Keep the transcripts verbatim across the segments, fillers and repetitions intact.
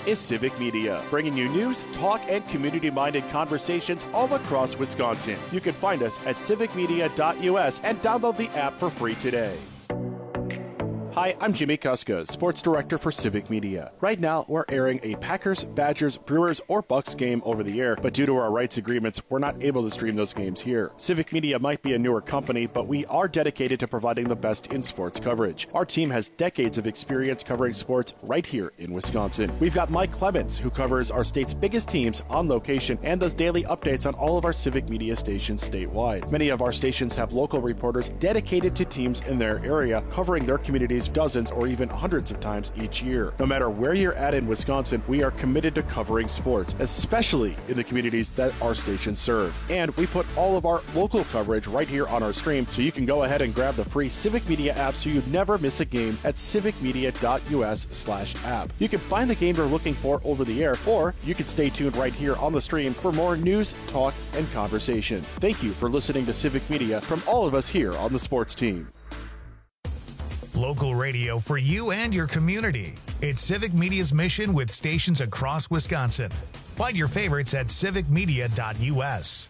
This is Civic Media, bringing you news, talk, and community-minded conversations all across Wisconsin. You can find us at civic media dot U S and download the app for free today. Hi, I'm Jimmy Kuska, Sports Director for Civic Media. Right now, we're airing a Packers, Badgers, Brewers, or Bucks game over the air, but due to our rights agreements, we're not able to stream those games here. Civic Media might be a newer company, but we are dedicated to providing the best in sports coverage. Our team has decades of experience covering sports right here in Wisconsin. We've got Mike Clemens, who covers our state's biggest teams on location and does daily updates on all of our Civic Media stations statewide. Many of our stations have local reporters dedicated to teams in their area, covering their communities dozens or even hundreds of times each year. No matter where you're at in Wisconsin, we are committed to covering sports, especially in the communities that our stations serve. And we put all of our local coverage right here on our stream, so you can go ahead and grab the free Civic Media app so you never miss a game at civic media dot U S slash app. You can find the game you're looking for over the air, or you can stay tuned right here on the stream for more news, talk, and conversation. Thank you for listening to Civic Media from all of us here on the sports team. Local radio for you and your community. It's Civic Media's mission with stations across Wisconsin. Find your favorites at civic media dot U S.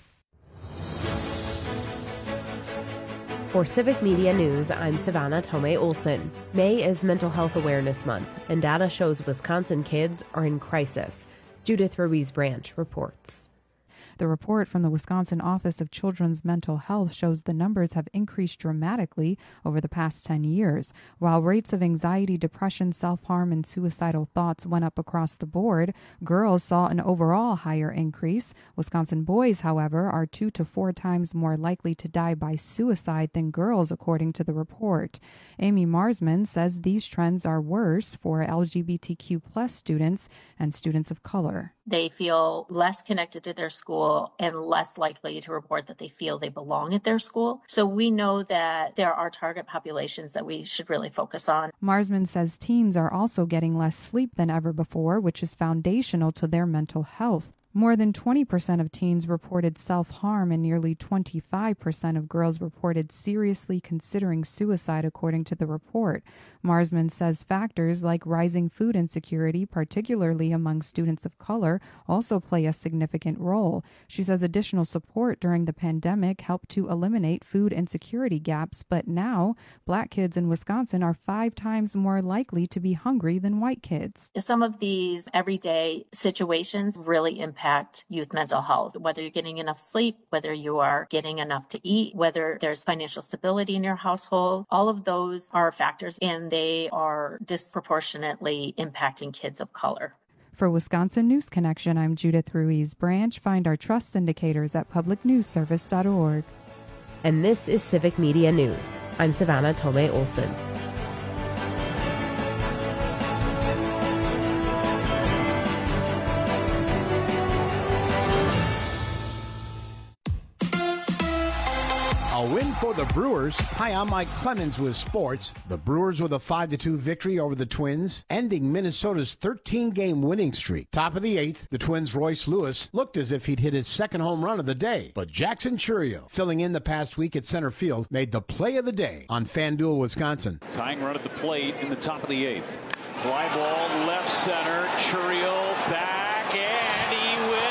For Civic Media News, I'm Savannah Tomei Olson. May is Mental Health Awareness Month, and data shows Wisconsin kids are in crisis. Judith Ruiz Branch reports. The report from the Wisconsin Office of Children's Mental Health shows the numbers have increased dramatically over the past ten years. While rates of anxiety, depression, self-harm, and suicidal thoughts went up across the board, girls saw an overall higher increase. Wisconsin boys, however, are two to four times more likely to die by suicide than girls, according to the report. Amy Marsman says these trends are worse for L G B T Q plus students and students of color. They feel less connected to their school and less likely to report that they feel they belong at their school. So we know that there are target populations that we should really focus on. Marsman says teens are also getting less sleep than ever before, which is foundational to their mental health. More than twenty percent of teens reported self-harm, and nearly twenty-five percent of girls reported seriously considering suicide, according to the report. Marsman says factors like rising food insecurity, particularly among students of color, also play a significant role. She says additional support during the pandemic helped to eliminate food insecurity gaps, but now black kids in Wisconsin are five times more likely to be hungry than white kids. Some of these everyday situations really impact youth mental health, whether you're getting enough sleep, whether you are getting enough to eat, whether there's financial stability in your household. All of those are factors, and they are disproportionately impacting kids of color. For Wisconsin News Connection, I'm Judith Ruiz Branch. Find our trust indicators at public news service dot org. And this is Civic Media News. I'm Savannah Tomei Olson. A win for the Brewers. Hi, I'm Mike Clemens with sports. The Brewers with a five to two victory over the Twins, ending Minnesota's thirteen-game winning streak. Top of the eighth, the Twins' Royce Lewis looked as if he'd hit his second home run of the day. But Jackson Chourio, filling in the past week at center field, made the play of the day on FanDuel Wisconsin. Tying run at the plate in the top of the eighth. Fly ball left center. Chourio back, and he will.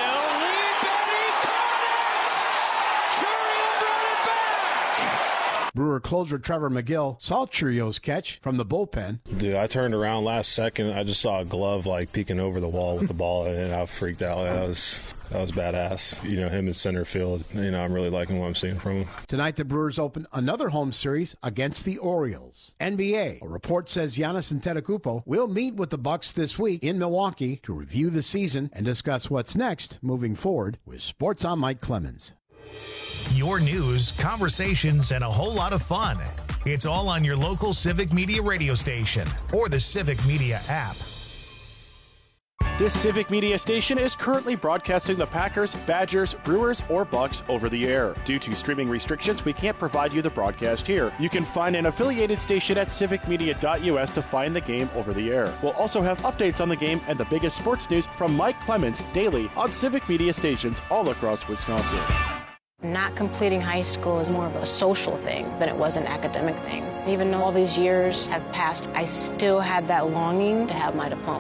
Brewer closer Trevor McGill saw Chourio's catch from the bullpen. Dude, I turned around last second. I just saw a glove like peeking over the wall with the ball, and I freaked out. That was that was badass. You know, him in center field. You know, I'm really liking what I'm seeing from him. Tonight, the Brewers open another home series against the Orioles. N B A. A report says Giannis Antetokounmpo will meet with the Bucks this week in Milwaukee to review the season and discuss what's next moving forward. With Sports, I'm Mike Clemens. Your news, conversations, and a whole lot of fun. It's all on your local Civic Media radio station or the Civic Media app. This Civic Media station is currently broadcasting the Packers, Badgers, Brewers, or Bucks over the air. Due to streaming restrictions, we can't provide you the broadcast here. You can find an affiliated station at civic media dot U S to find the game over the air. We'll also have updates on the game and the biggest sports news from Mike Clemens daily on Civic Media stations all across Wisconsin. Not completing high school is more of a social thing than it was an academic thing. Even though all these years have passed, I still had that longing to have my diploma.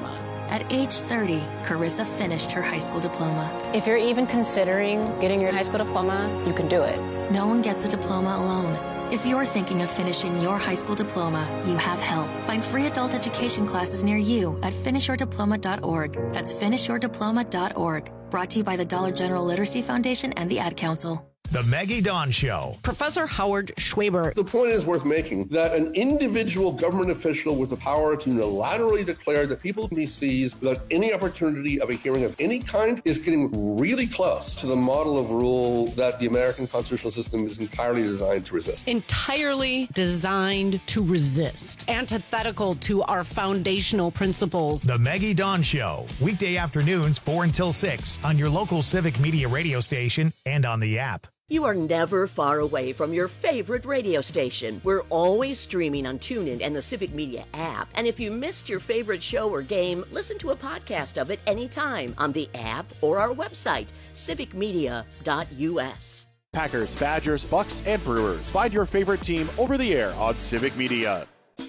At age thirty, Carissa finished her high school diploma. If you're even considering getting your high school diploma, you can do it. No one gets a diploma alone. If you're thinking of finishing your high school diploma, you have help. Find free adult education classes near you at finish your diploma dot org. That's finish your diploma dot org. Brought to you by the Dollar General Literacy Foundation and the Ad Council. The Maggie Dawn Show. Professor Howard Schwaber. The point is worth making that an individual government official with the power to unilaterally declare that people he sees without any opportunity of a hearing of any kind is getting really close to the model of rule that the American constitutional system is entirely designed to resist. Entirely designed to resist. Antithetical to our foundational principles. The Maggie Dawn Show. Weekday afternoons, four until six on your local Civic Media radio station and on the app. You are never far away from your favorite radio station. We're always streaming on TuneIn and the Civic Media app. And if you missed your favorite show or game, listen to a podcast of it anytime on the app or our website, civic media dot u s. Packers, Badgers, Bucks, and Brewers. Find your favorite team over the air on Civic Media.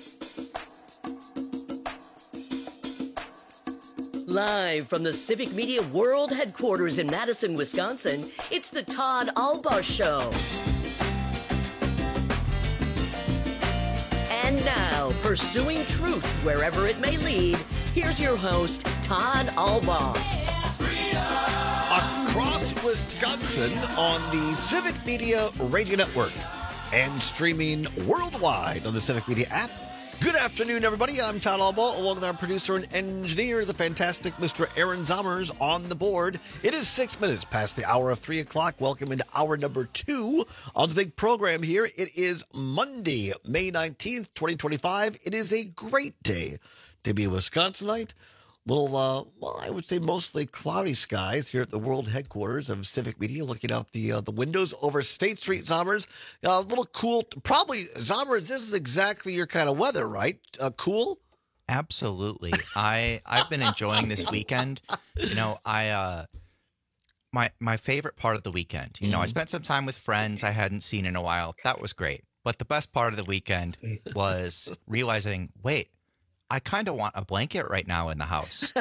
Live from the Civic Media World Headquarters in Madison, Wisconsin, it's the Todd Albaugh Show. And now, pursuing truth wherever it may lead, here's your host, Todd Albaugh. Across Wisconsin on the Civic Media Radio Network and streaming worldwide on the Civic Media app. Good afternoon, everybody. I'm Todd Albaugh, along with our producer and engineer, the fantastic Mister Aaron Zommers, on the board. It is six minutes past the hour of three o'clock. Welcome into hour number two on the big program here. It is Monday, May nineteenth, twenty twenty-five. It is a great day to be a Wisconsinite. Little, uh, well, I would say mostly cloudy skies here at the world headquarters of Civic Media, looking out the uh, the windows over State Street, Zommers. A uh, little cool. Probably, Zommers, this is exactly your kind of weather, right? Uh, cool? Absolutely. I, I've been enjoying this weekend. You know, I uh, my my favorite part of the weekend, you know, mm-hmm. I spent some time with friends I hadn't seen in a while. That was great. But the best part of the weekend was realizing, wait, I kind of want a blanket right now in the house.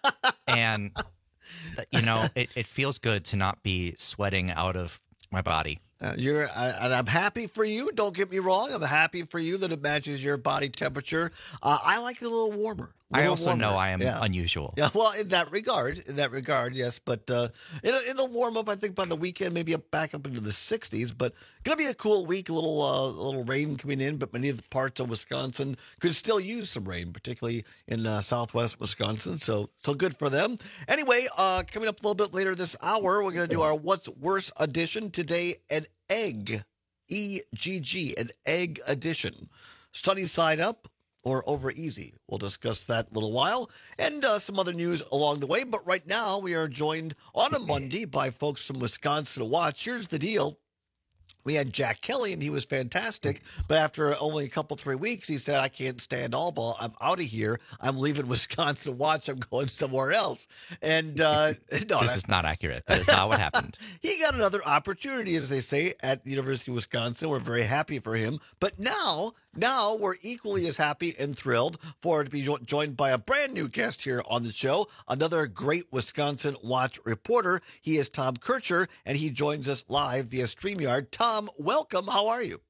And, you know, it, it feels good to not be sweating out of my body. Uh, you're, I, and I'm happy for you. Don't get me wrong. I'm happy for you that it matches your body temperature. Uh, I like it a little warmer. A little I also warmer. know I am yeah. unusual. Yeah, well, in that regard, in that regard, yes. But uh, it'll, it'll warm up, I think, by the weekend, maybe up back up into the sixties. But going to be a cool week. A little, uh, a little rain coming in, but many of the parts of Wisconsin could still use some rain, particularly in uh, southwest Wisconsin. So, so good for them. Anyway, uh, coming up a little bit later this hour, we're going to do our What's Worse edition today. An egg, E G G, an egg edition. Sunny side up or over easy. We'll discuss that in a little while, and uh, some other news along the way. But right now, we are joined on a Monday by folks from Wisconsin Watch. Here's the deal. We had Jack Kelly, and he was fantastic. But after only a couple, three weeks, he said, I can't stand Albaugh. I'm out of here. I'm leaving Wisconsin Watch. I'm going somewhere else. And uh, no, this is not accurate. That is not what happened. He got another opportunity, as they say, at the University of Wisconsin. We're very happy for him. But now, now we're equally as happy and thrilled for to be jo- joined by a brand new guest here on the show, another great Wisconsin Watch reporter. He is Tom Kircher, and he joins us live via StreamYard. Tom, welcome. How are you?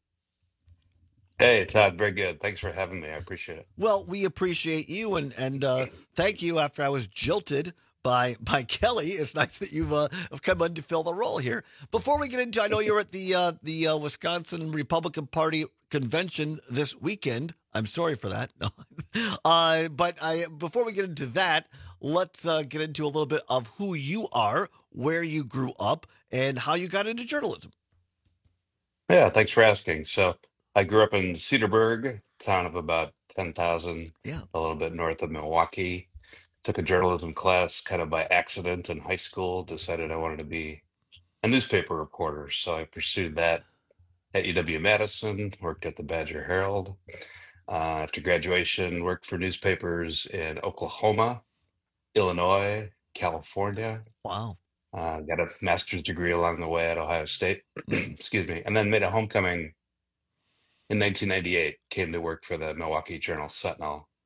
Hey, Todd. Very good. Thanks for having me. I appreciate it. Well, we appreciate you, and and uh, thank you after I was jilted by by Kelly. It's nice that you've uh, have come in to fill the role here. Before we get into, I know you're at the uh, the uh, Wisconsin Republican Party convention this weekend. I'm sorry for that. No. uh, but I before we get into that, let's uh, get into a little bit of who you are, where you grew up, and how you got into journalism. Yeah, thanks for asking. So I grew up in Cedarburg, town of about ten thousand, yeah. a little bit north of Milwaukee. Took a journalism class kind of by accident in high school, decided I wanted to be a newspaper reporter. So I pursued that at U W-Madison, worked at the Badger Herald. Uh, after graduation, worked for newspapers in Oklahoma, Illinois, California. Wow. Uh, got a master's degree along the way at Ohio State, excuse me, and then made a homecoming in nineteen ninety-eight, came to work for the Milwaukee Journal Sentinel,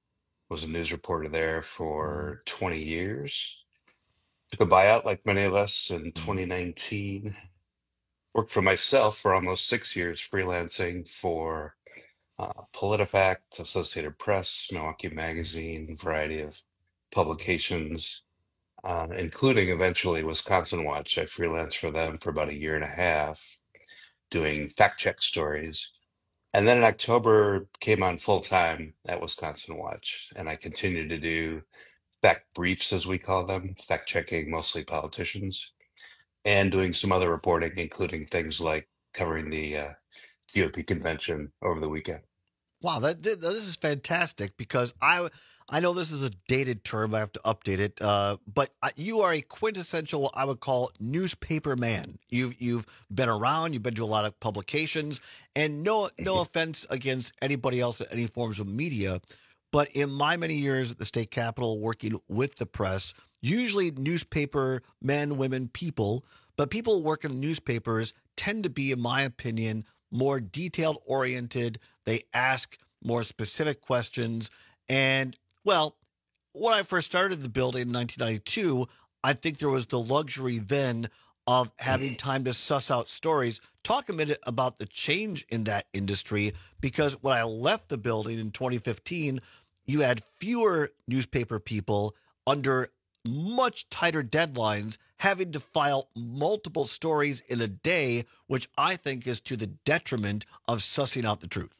Was a news reporter there for twenty years. Took a buyout like many of us in twenty nineteen. Worked for myself for almost six years, freelancing for uh, PolitiFact, Associated Press, Milwaukee Magazine, variety of publications, uh, including eventually Wisconsin Watch. I freelanced for them for about a year and a half, doing fact check stories. And then in October, came on full time at Wisconsin Watch, and I continued to do fact briefs, as we call them, fact checking mostly politicians, and doing some other reporting, including things like covering the uh, G O P convention over the weekend. Wow, that, that this is fantastic because I I know this is a dated term. I have to update it. Uh, but you are a quintessential, what I would call, newspaper man. You've you've been around. You've been to a lot of publications, and no no offense against anybody else at any forms of media, but in my many years at the state capitol working with the press, usually newspaper men, women, people, but people who work in newspapers tend to be, in my opinion, more detailed oriented. They ask more specific questions. And, well, when I first started the building in nineteen ninety-two, I think there was the luxury then of having time to suss out stories. Talk a minute about the change in that industry, because when I left the building in twenty fifteen, you had fewer newspaper people under much tighter deadlines, having to file multiple stories in a day, which I think is to the detriment of sussing out the truth.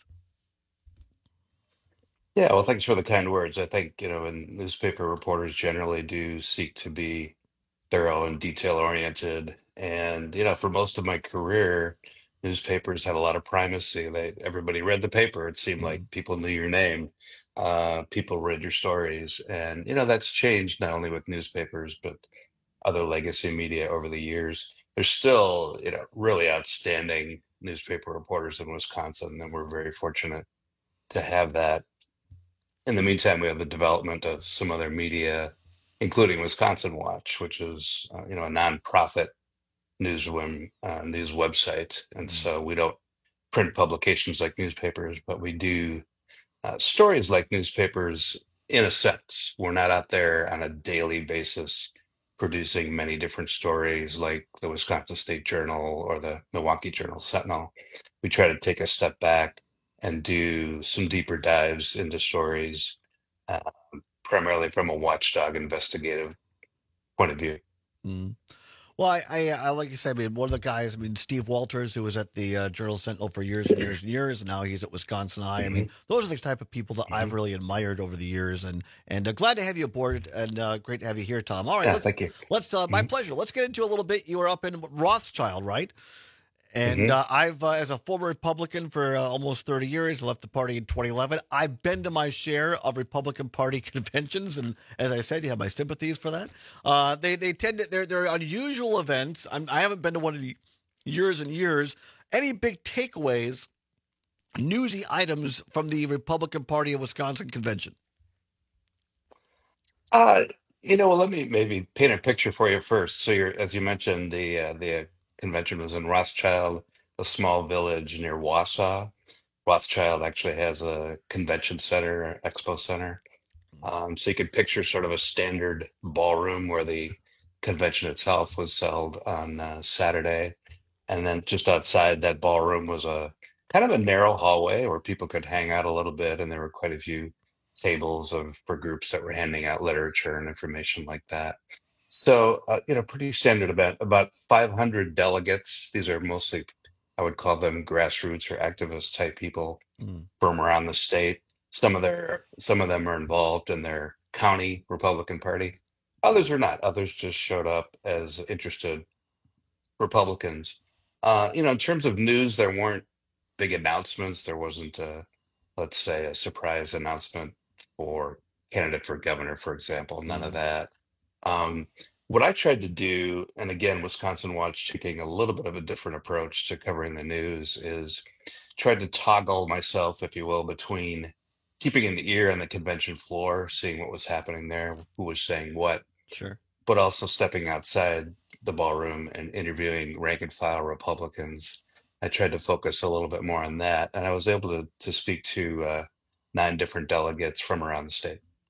Yeah, well, thanks for the kind words. I think, you know, and newspaper reporters generally do seek to be thorough and detail oriented. And, you know, for most of my career, newspapers had a lot of primacy. They everybody read the paper. It seemed like people knew your name. Uh, people read your stories. And, you know, that's changed not only with newspapers, but other legacy media over the years. There's still, you know, really outstanding newspaper reporters in Wisconsin, and we're very fortunate to have that. In the meantime, we have the development of some other media, including Wisconsin Watch, which is uh, you know a nonprofit news uh, news website, and mm-hmm. so we don't print publications like newspapers, but we do uh, stories like newspapers. In a sense, we're not out there on a daily basis producing many different stories like the Wisconsin State Journal or the Milwaukee Journal Sentinel. We try to take a step back and do some deeper dives into stories, uh, primarily from a watchdog investigative point of view. Mm. Well, I, I, I like you said, I mean, one of the guys, I mean, Steve Walters, who was at the uh, Journal Sentinel for years and years and years, and now he's at Wisconsin Eye. Mm-hmm. I mean, those are the type of people that mm-hmm. I've really admired over the years, and and uh, glad to have you aboard, and uh, great to have you here, Tom. All right, yeah, let's, thank you. Let's, uh, mm-hmm. my pleasure. Let's get into a little bit. You were up in Rothschild, right? And mm-hmm. uh, I've, uh, as a former Republican for uh, almost thirty years, left the party in twenty eleven. I've been to my share of Republican Party conventions, and as I said, you have my sympathies for that. Uh, they they tend to they're they're unusual events. I'm, I haven't been to one in years and years. Any big takeaways, newsy items from the Republican Party of Wisconsin convention? Uh, you know, well, let me maybe paint a picture for you first. So, you're as you mentioned, the uh, the convention was in Rothschild, a small village near Wausau. Rothschild actually has a convention center, expo center. Um, so you can picture sort of a standard ballroom where the convention itself was held on uh, Saturday. And then just outside that ballroom was a kind of a narrow hallway where people could hang out a little bit. And there were quite a few tables of for groups that were handing out literature and information like that. So, uh, you know, pretty standard event, about five hundred delegates. These are mostly, I would call them grassroots or activist type people mm. from around the state. Some of their, some of them are involved in their county Republican Party. Others are not. Others just showed up as interested Republicans. Uh, you know, in terms of news, there weren't big announcements. There wasn't a, let's say, a surprise announcement for candidate for governor, for example. None mm. of that. Um, what I tried to do, and again, Wisconsin Watch taking a little bit of a different approach to covering the news, is tried to toggle myself, if you will, between keeping an ear on the convention floor, seeing what was happening there, who was saying what, sure, but also stepping outside the ballroom and interviewing rank and file Republicans. I tried to focus a little bit more on that, and I was able to to speak to uh, nine different delegates from around the state.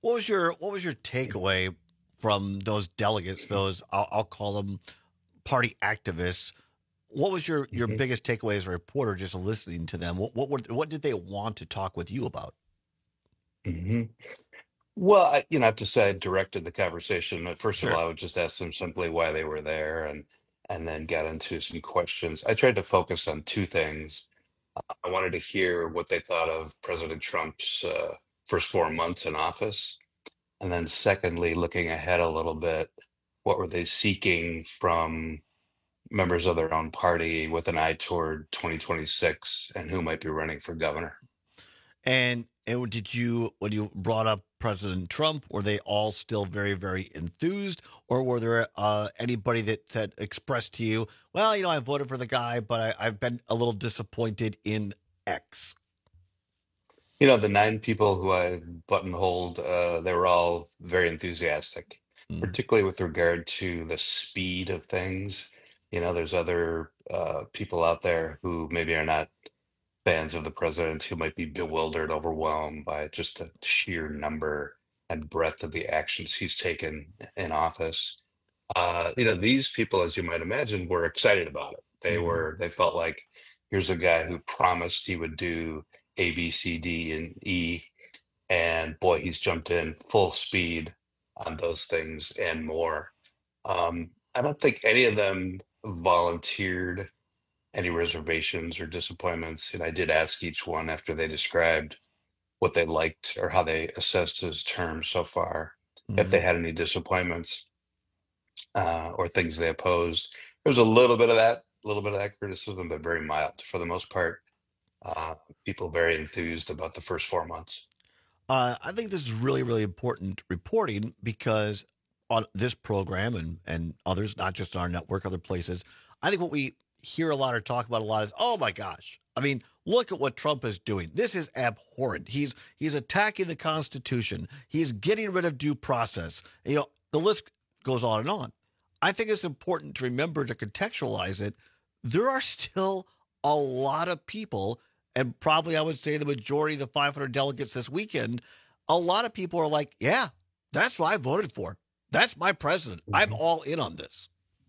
What was your What was your takeaway from those delegates? Those I'll, I'll call them party activists. What was your, your mm-hmm. biggest takeaway as a reporter, just listening to them? What what were, what did they want to talk with you about? Mm-hmm. Well, I, you know, I have to say I directed the conversation. First Sure. of all, I would just ask them simply why they were there, and and then get into some questions. I tried to focus on two things. Uh, I wanted to hear what they thought of President Trump's uh, first four months in office, and then secondly, looking ahead a little bit, what were they seeking from members of their own party with an eye toward twenty twenty-six and who might be running for governor? And and did you, when you brought up President Trump, were they all still very, very enthused, or were there uh, anybody that said expressed to you, well, you know, I voted for the guy, but I, I've been a little disappointed in X? You know, the nine people who I buttonholed, uh, they were all very enthusiastic, mm. particularly with regard to the speed of things. You know, there's other uh, people out there who maybe are not fans of the president who might be bewildered, overwhelmed by just the sheer number and breadth of the actions he's taken in office. Uh, you know, these people, as you might imagine, were excited about it. They mm-hmm. were, they felt like, here's a guy who promised he would do A, B, C, D, and E. And boy, he's jumped in full speed on those things and more. Um, I don't think any of them volunteered any reservations or disappointments. And I did ask each one after they described what they liked or how they assessed his term so far, mm-hmm. if they had any disappointments uh, or things they opposed. There was a little bit of that, a little bit of that criticism, but very mild. For the most part, uh, people very enthused about the first four months. Uh, I think this is really, really important reporting, because on this program and, and others, not just on our network, other places, I think what we hear a lot or talk about a lot is, oh my gosh, I mean, look at what Trump is doing. This is abhorrent. He's he's attacking the Constitution. He's getting rid of due process. You know, the list goes on and on. I think it's important to remember to contextualize it. There are still a lot of people, and probably I would say the majority of the five hundred delegates this weekend, a lot of people are like, yeah, that's what I voted for. That's my president. Mm-hmm. I'm all in on this.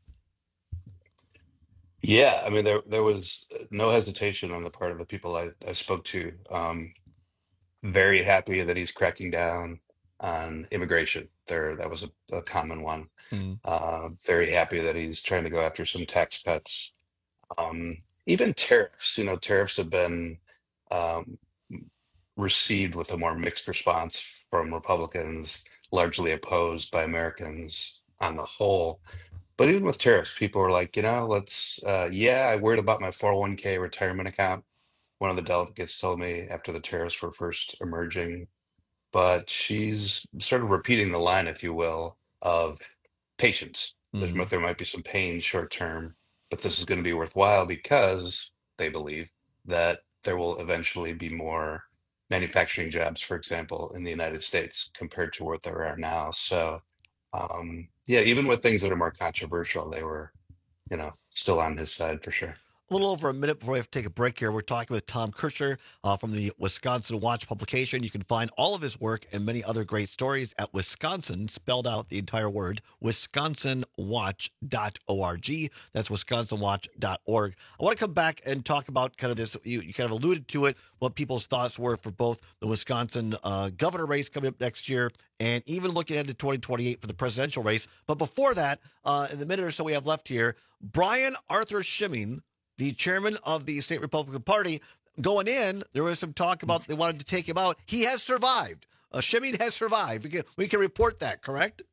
Yeah, I mean, there there was no hesitation on the part of the people I, I spoke to. Um, very happy that he's cracking down on immigration. There, that was a, a common one. Mm-hmm. Uh, very happy that he's trying to go after some tax cuts. Um, even tariffs, you know, tariffs have been um, received with a more mixed response from Republicans, largely opposed by Americans on the whole. But even with tariffs, people were like, you know, let's, uh, yeah, I worried about my four oh one k retirement account. One of the delegates told me after the tariffs were first emerging, but she's sort of repeating the line, if you will, of patience. Mm-hmm. There, there might be some pain short term, but this is going to be worthwhile because they believe that there will eventually be more manufacturing jobs, for example, in the United States compared to what there are now. So, um, yeah, even with things that are more controversial, they were, you know, still on his side for sure. A little over a minute before we have to take a break here. We're talking with Tom Kircher uh, from the Wisconsin Watch publication. You can find all of his work and many other great stories at Wisconsin, spelled out the entire word, wisconsin watch dot org. That's wisconsin watch dot org. I want to come back and talk about kind of this. You, you kind of alluded to it, what people's thoughts were for both the Wisconsin uh, governor race coming up next year and even looking ahead to twenty twenty-eight for the presidential race. But before that, uh, in the minute or so we have left here, Brian Arthur Schimming, the chairman of the state Republican Party, going in, there was some talk about they wanted to take him out. He has survived. Uh, Schimming has survived. We can, we can report that, correct?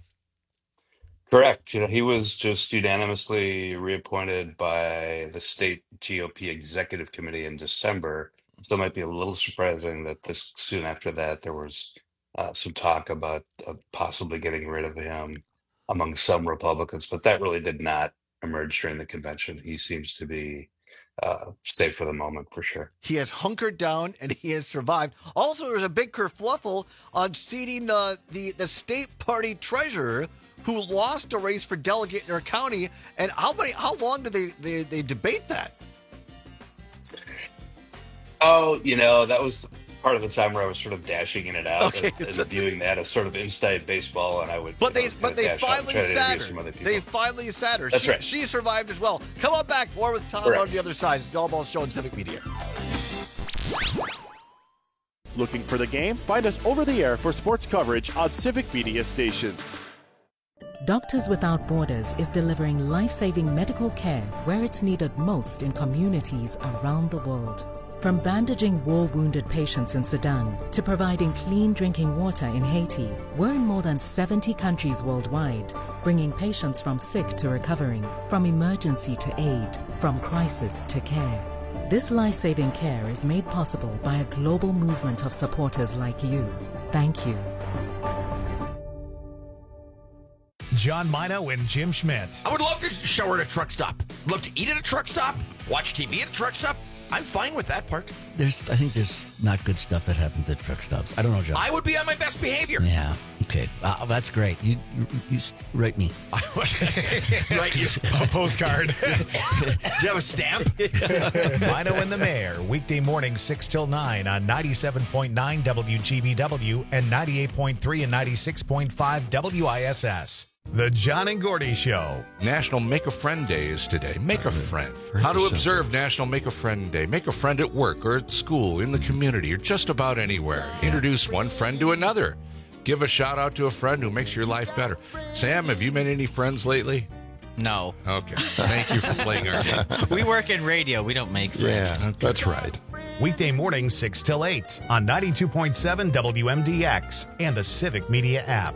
Correct. You know, he was just unanimously reappointed by the state G O P executive committee in December. So it might be a little surprising that this soon after that there was uh, some talk about uh, possibly getting rid of him among some Republicans, but that really did not emerge during the convention. He seems to be uh, safe for the moment, for sure. He has hunkered down and he has survived. Also, there's a big kerfluffle on seating uh, the, the state party treasurer who lost a race for delegate in her county. And how many? How long do they, they, they debate that? Oh, you know, that was part of the time where I was sort of dashing in and out Okay. and, and viewing that as sort of inside baseball, and I would. But you know, they, but they dash out and finally try to sat interview some other her. people. They finally sat her. That's she, right. She survived as well. Come on back. More with Tom Correct. on the other side. It's the All Ball Show on Civic Media. Looking for the game? Find us over the air for sports coverage on Civic Media stations. Doctors Without Borders is delivering life-saving medical care where it's needed most in communities around the world. From bandaging war-wounded patients in Sudan to providing clean drinking water in Haiti, we're in more than seventy countries worldwide, bringing patients from sick to recovering, from emergency to aid, from crisis to care. This life-saving care is made possible by a global movement of supporters like you. Thank you. John Mino and Jim Schmidt. I would love to shower at a truck stop. Love to eat at a truck stop. Watch T V at a truck stop. I'm fine with that part. There's, I think there's not good stuff that happens at truck stops. I don't know, John. I would be on my best behavior. Yeah. Okay. Uh, that's great. You, you, you write me. Right. You, A postcard. do you have a stamp? Mino and the Mayor, weekday morning six till nine on ninety-seven point nine W G B W and ninety-eight point three and ninety-six point five W I S S. The John and Gordy Show. National Make a Friend Day is today. Make a friend. How to observe National Make a Friend Day. Make a friend at work or at school, in the community, or just about anywhere. Introduce one friend to another. Give a shout out to a friend who makes your life better. Sam, have you made any friends lately? No. Okay. Thank you for playing our game. We work in radio. We don't make friends. Yeah, that's right. Weekday morning six till eight on ninety-two point seven W M D X and the Civic Media app.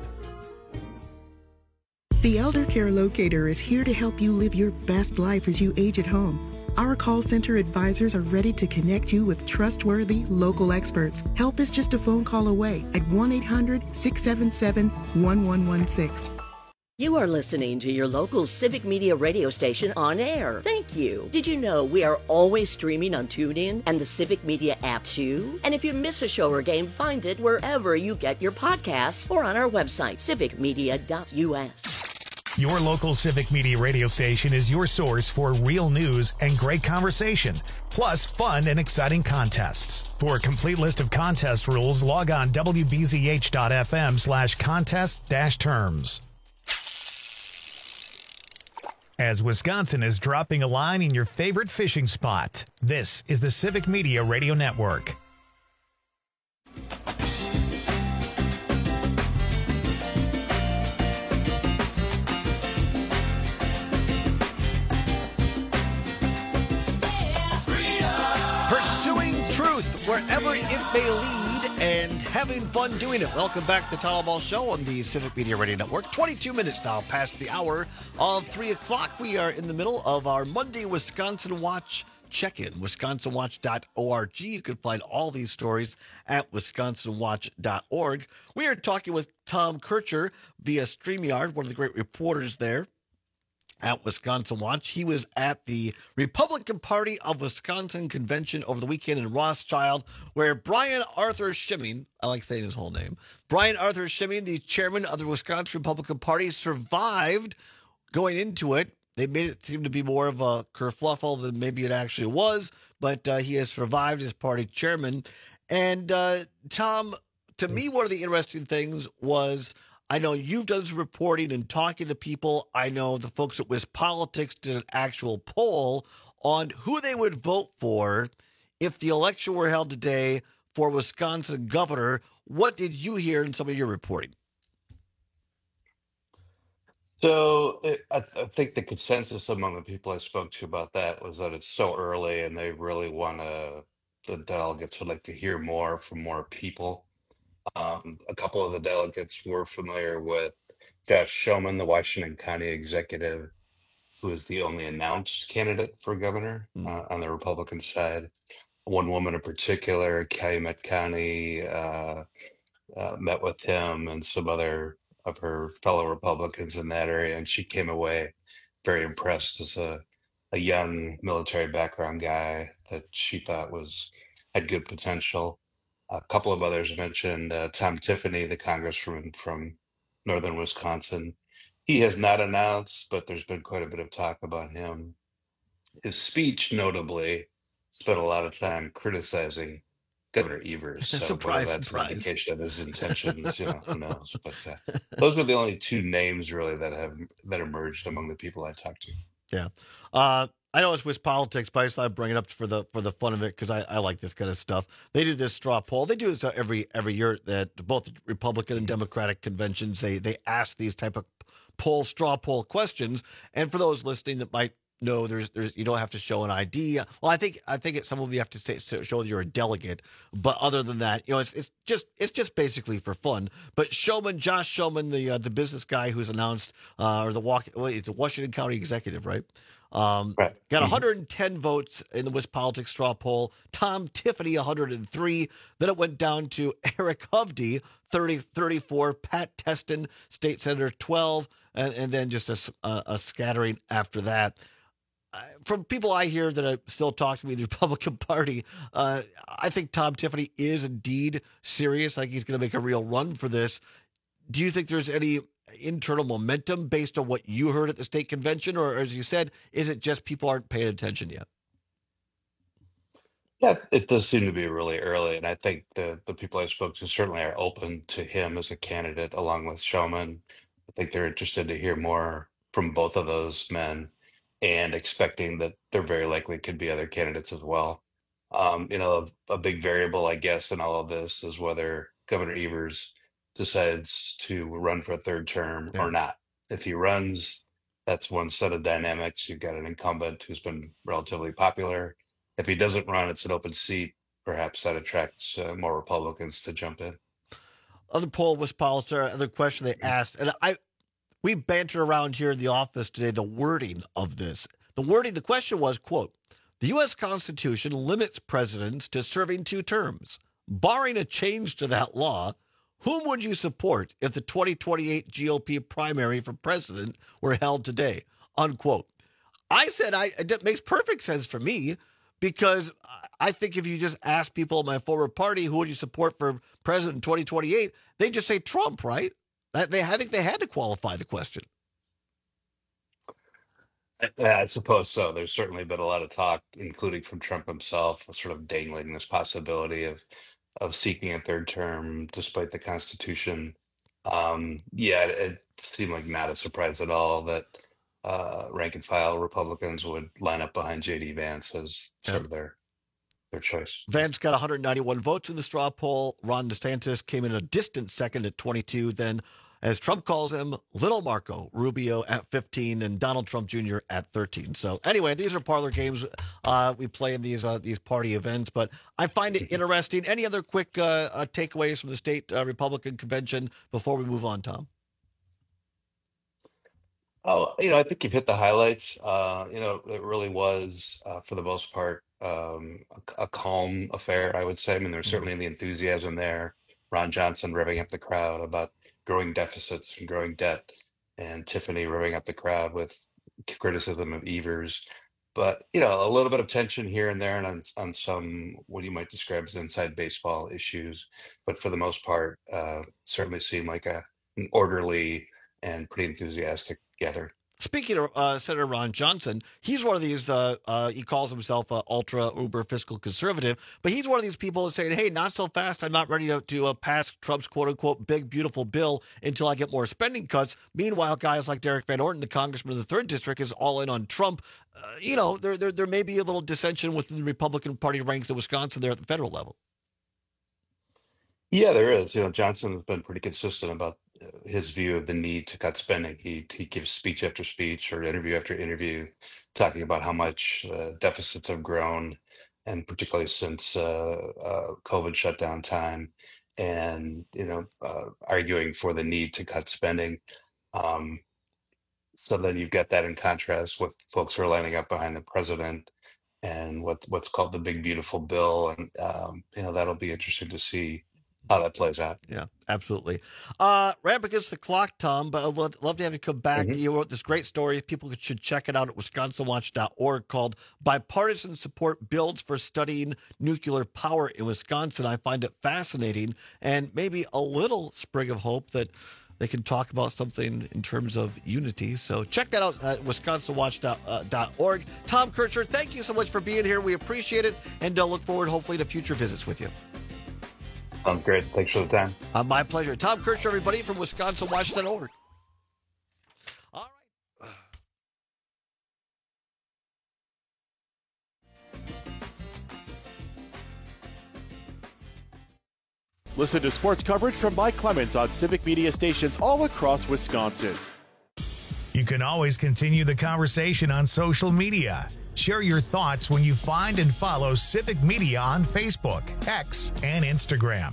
The Elder Care Locator is here to help you live your best life as you age at home. Our call center advisors are ready to connect you with trustworthy local experts. Help is just a phone call away at one eight hundred, six seven seven, one one one six. You are listening to your local Civic Media radio station on air. Thank you. Did you know we are always streaming on TuneIn and the Civic Media app too? And if you miss a show or game, find it wherever you get your podcasts or on our website, civic media dot U S. Your local Civic Media radio station is your source for real news and great conversation, plus fun and exciting contests. For a complete list of contest rules, log on W B Z H dot F M slash contest dash terms. As Wisconsin is dropping a line in your favorite fishing spot, this is the Civic Media Radio Network. Pursuing truth wherever it may lead and having fun doing it. Welcome back to the Total Ball Show on the Civic Media Radio Network. twenty-two minutes now past the hour of three o'clock. We are in the middle of our Monday Wisconsin Watch check-in, wisconsin watch dot org. You can find all these stories at wisconsin watch dot org. We are talking with Tom Kircher via StreamYard, one of the great reporters there at Wisconsin Watch. He was at the Republican Party of Wisconsin convention over the weekend in Rothschild, where Brian Arthur Schimming, I like saying his whole name, Brian Arthur Schimming, the chairman of the Wisconsin Republican Party, survived going into it. They made it seem to be more of a kerfluffle than maybe it actually was, but uh, he has survived as party chairman. And uh, Tom, to me, one of the interesting things was, I know you've done some reporting and talking to people. I know the folks at WisPolitics did an actual poll on who they would vote for if the election were held today for Wisconsin governor. What did you hear in some of your reporting? So it, I, I think the consensus among the people I spoke to about that was that it's so early and they really want to, the delegates would like to hear more from more people. Um, a couple of the delegates were familiar with Josh Schoeman, the Washington County executive, who is the only announced candidate for governor uh, on the Republican side. One woman in particular, Calumet County, uh, uh, met with him and some other of her fellow Republicans in that area, and she came away very impressed as a, a young military background guy that she thought was had good potential. A couple of others mentioned uh, Tom Tiffany, the congressman from northern Wisconsin. He has not announced, but there's been quite a bit of talk about him. His speech, notably, spent a lot of time criticizing Governor Evers. So Surprise, whether that's surprise. an indication of his intentions, you know, who knows? But uh, those were the only two names really that have that emerged among the people I talked to. Yeah. Uh, I know it's Swiss politics, but I just thought I'd bring it up for the for the fun of it because I, I like this kind of stuff. They do this straw poll. They do this every every year at both Republican and Democratic conventions. They they ask these type of poll straw poll questions. And for those listening that might know, there's there's you don't have to show an I D. Well, I think I think it's some of you have to say, show that you're a delegate. But other than that, you know, it's it's just it's just basically for fun. But Showman, Josh Showman, the uh, the business guy who's announced uh, or the walk, well, it's a Washington County executive, right? Um, right. Got Mm-hmm. one hundred ten votes in the West Politics straw poll. Tom Tiffany, one hundred three. Then it went down to Eric Hovde, thirty, thirty-four. Pat Teston, state senator, twelve. And, and then just a, a, a scattering after that. Uh, from people I hear that are still talking to me, the Republican Party, uh, I think Tom Tiffany is indeed serious. Like he's going to make a real run for this. Do you think there's any internal momentum based on what you heard at the state convention? Or as you said, is it just people aren't paying attention yet? Yeah, it does seem to be really early. And I think the, the people I spoke to certainly are open to him as a candidate along with Showman. I think they're interested to hear more from both of those men and expecting that there very likely could be other candidates as well. Um, you know, a, a big variable, I guess, in all of this is whether Governor Evers decides to run for a third term Yeah. or not. If he runs, that's one set of dynamics. You've got an incumbent who's been relatively popular. If he doesn't run, it's an open seat. Perhaps that attracts uh, more Republicans to jump in. Other poll was Pulitzer. Other question they asked, and I, we bantered around here in the office today the wording of this. The wording, the question was, quote, the U S Constitution limits presidents to serving two terms. Barring a change to that law, whom would you support if the twenty twenty-eight G O P primary for president were held today? Unquote. I said I it makes perfect sense for me because I think if you just ask people in my former party who would you support for president in twenty twenty-eight, they just say Trump, right? They, I think they had to qualify the question. I, I suppose so. There's certainly been a lot of talk, including from Trump himself, sort of dangling this possibility of of seeking a third term despite the Constitution. Um, yeah, it, it seemed like not a surprise at all that uh, rank and file Republicans would line up behind J D Vance as sort Yep. of their their choice. Vance got one hundred ninety-one votes in the straw poll. Ron DeSantis came in a distant second at twenty-two. Then, as Trump calls him, Little Marco Rubio at fifteen and Donald Trump Junior at thirteen. So anyway, these are parlor games uh, we play in these uh, these party events. But I find it interesting. Any other quick uh, uh, takeaways from the state uh, Republican convention before we move on, Tom? Oh, you know, I think you've hit the highlights. Uh, you know, it really was, uh, for the most part, um, a, a calm affair, I would say. I mean, there's certainly the enthusiasm there. Ron Johnson revving up the crowd about growing deficits and growing debt, and Tiffany revving up the crowd with criticism of Evers. But, you know, a little bit of tension here and there and on, on some, what you might describe as inside baseball issues. But for the most part, uh, certainly seemed like a, an orderly and pretty enthusiastic gathering. Speaking of uh, Senator Ron Johnson, he's one of these, uh, uh, he calls himself a ultra uber fiscal conservative, but he's one of these people that's saying, hey, not so fast. I'm not ready to, to uh, pass Trump's quote unquote big, beautiful bill until I get more spending cuts. Meanwhile, guys like Derek Van Orton, the congressman of the third district, is all in on Trump. Uh, you know, there, there, there may be a little dissension within the Republican Party ranks in Wisconsin there at the federal level. Yeah, there is. You know, Johnson has been pretty consistent about uh, his view of the need to cut spending. He he gives speech after speech or interview after interview talking about how much uh, deficits have grown, and particularly since uh, uh, COVID shutdown time, and you know, uh, arguing for the need to cut spending. Um, so then you've got that in contrast with folks who are lining up behind the president and what what's called the big beautiful bill, and um, you know, that'll be interesting to see how that plays out. Yeah, absolutely. Uh, right up against the clock, Tom, but I'd love, love to have you come back. Mhm. You wrote this great story. People should check it out at wisconsin watch dot org called Bipartisan Support Builds for Studying Nuclear Power in Wisconsin. I find it fascinating and maybe a little sprig of hope that they can talk about something in terms of unity. So check that out at wisconsin watch dot org. Tom Kircher, thank you so much for being here. We appreciate it and uh, look forward hopefully to future visits with you. Sounds great. Thanks for the time. Uh, my pleasure. Tom Kirsch, everybody, from Wisconsin Watch dot org. All right. Listen to sports coverage from Mike Clemens on Civic Media stations all across Wisconsin. You can always continue the conversation on social media. Share your thoughts when you find and follow Civic Media on Facebook, X, and Instagram.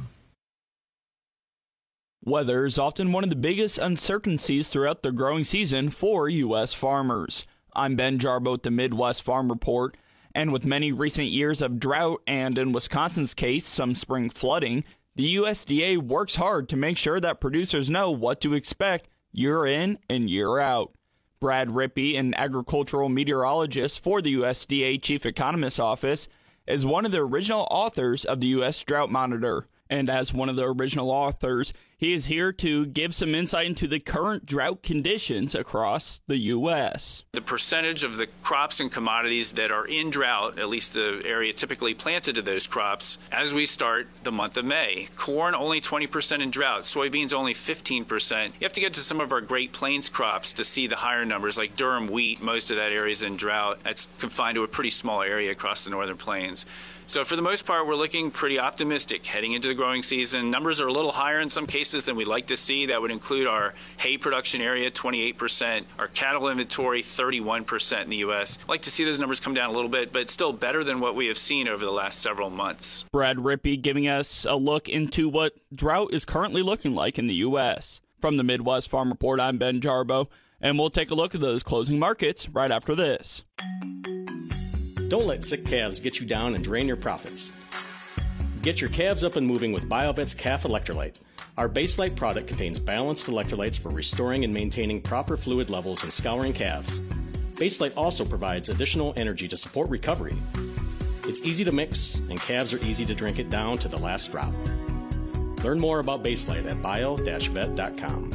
Weather is often one of the biggest uncertainties throughout the growing season for U S farmers. I'm Ben Jarbo with the Midwest Farm Report, and with many recent years of drought and, in Wisconsin's case, some spring flooding, the U S D A works hard to make sure that producers know what to expect year in and year out. Brad Rippey, an agricultural meteorologist for the U S D A Chief Economist's Office, is one of the original authors of the U S Drought Monitor. And as one of the original authors, he is here to give some insight into the current drought conditions across the U S. The percentage of the crops and commodities that are in drought, at least the area typically planted to those crops, as we start the month of May. Corn only twenty percent in drought, soybeans only fifteen percent. You have to get to some of our Great Plains crops to see the higher numbers, like durum wheat. Most of that area is in drought. That's confined to a pretty small area across the northern plains. So for the most part, we're looking pretty optimistic heading into the growing season. Numbers are a little higher in some cases than we'd like to see. That would include our hay production area, twenty-eight percent, our cattle inventory, thirty-one percent in the U S. I'd like to see those numbers come down a little bit, but it's still better than what we have seen over the last several months. Brad Rippey giving us a look into what drought is currently looking like in the U S. From the Midwest Farm Report, I'm Ben Jarbo, and we'll take a look at those closing markets right after this. Don't let sick calves get you down and drain your profits. Get your calves up and moving with BioVet's Calf Electrolyte. Our Baselite product contains balanced electrolytes for restoring and maintaining proper fluid levels in scouring calves. Baselite also provides additional energy to support recovery. It's easy to mix, and calves are easy to drink it down to the last drop. Learn more about Baselite at bio dash vet dot com.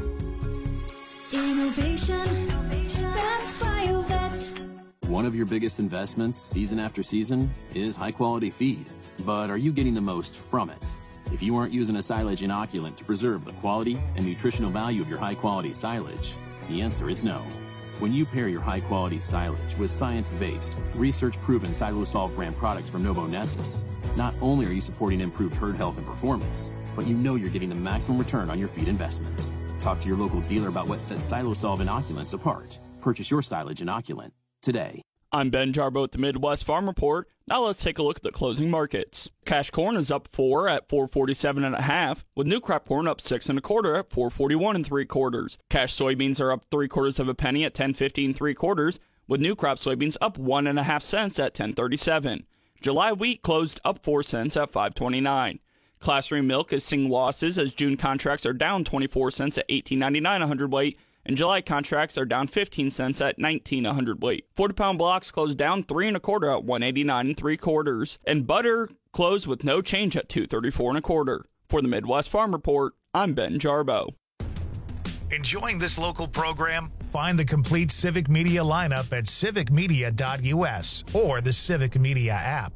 Innovation, that's BioVet. One of your biggest investments, season after season, is high-quality feed. But are you getting the most from it? If you aren't using a silage inoculant to preserve the quality and nutritional value of your high-quality silage, the answer is no. When you pair your high-quality silage with science-based, research-proven Silosol brand products from Novonesis, not only are you supporting improved herd health and performance, but you know you're getting the maximum return on your feed investment. Talk to your local dealer about what sets Silosol inoculants apart. Purchase your silage inoculant today. I'm Ben Jarbo at the Midwest Farm Report. Now let's take a look at the closing markets. Cash corn is up four at four forty-seven and a half, with new crop corn up six and a quarter at four forty-one and three quarters. Cash soybeans are up three quarters of a penny at ten fifty and three quarters, with new crop soybeans up one and a half cents at ten thirty-seven. July wheat closed up four cents at five twenty-nine. Class three milk is seeing losses as June contracts are down twenty-four cents at eighteen ninety-nine a hundredweight, and July contracts are down fifteen cents at nineteen a hundredweight. forty pound blocks closed down three and a quarter at one eighty-nine and three quarters, and butter closed with no change at two thirty-four and a quarter. For the Midwest Farm Report, I'm Ben Jarbo. Enjoying this local program? Find the complete Civic Media lineup at civic media dot u s or the Civic Media app.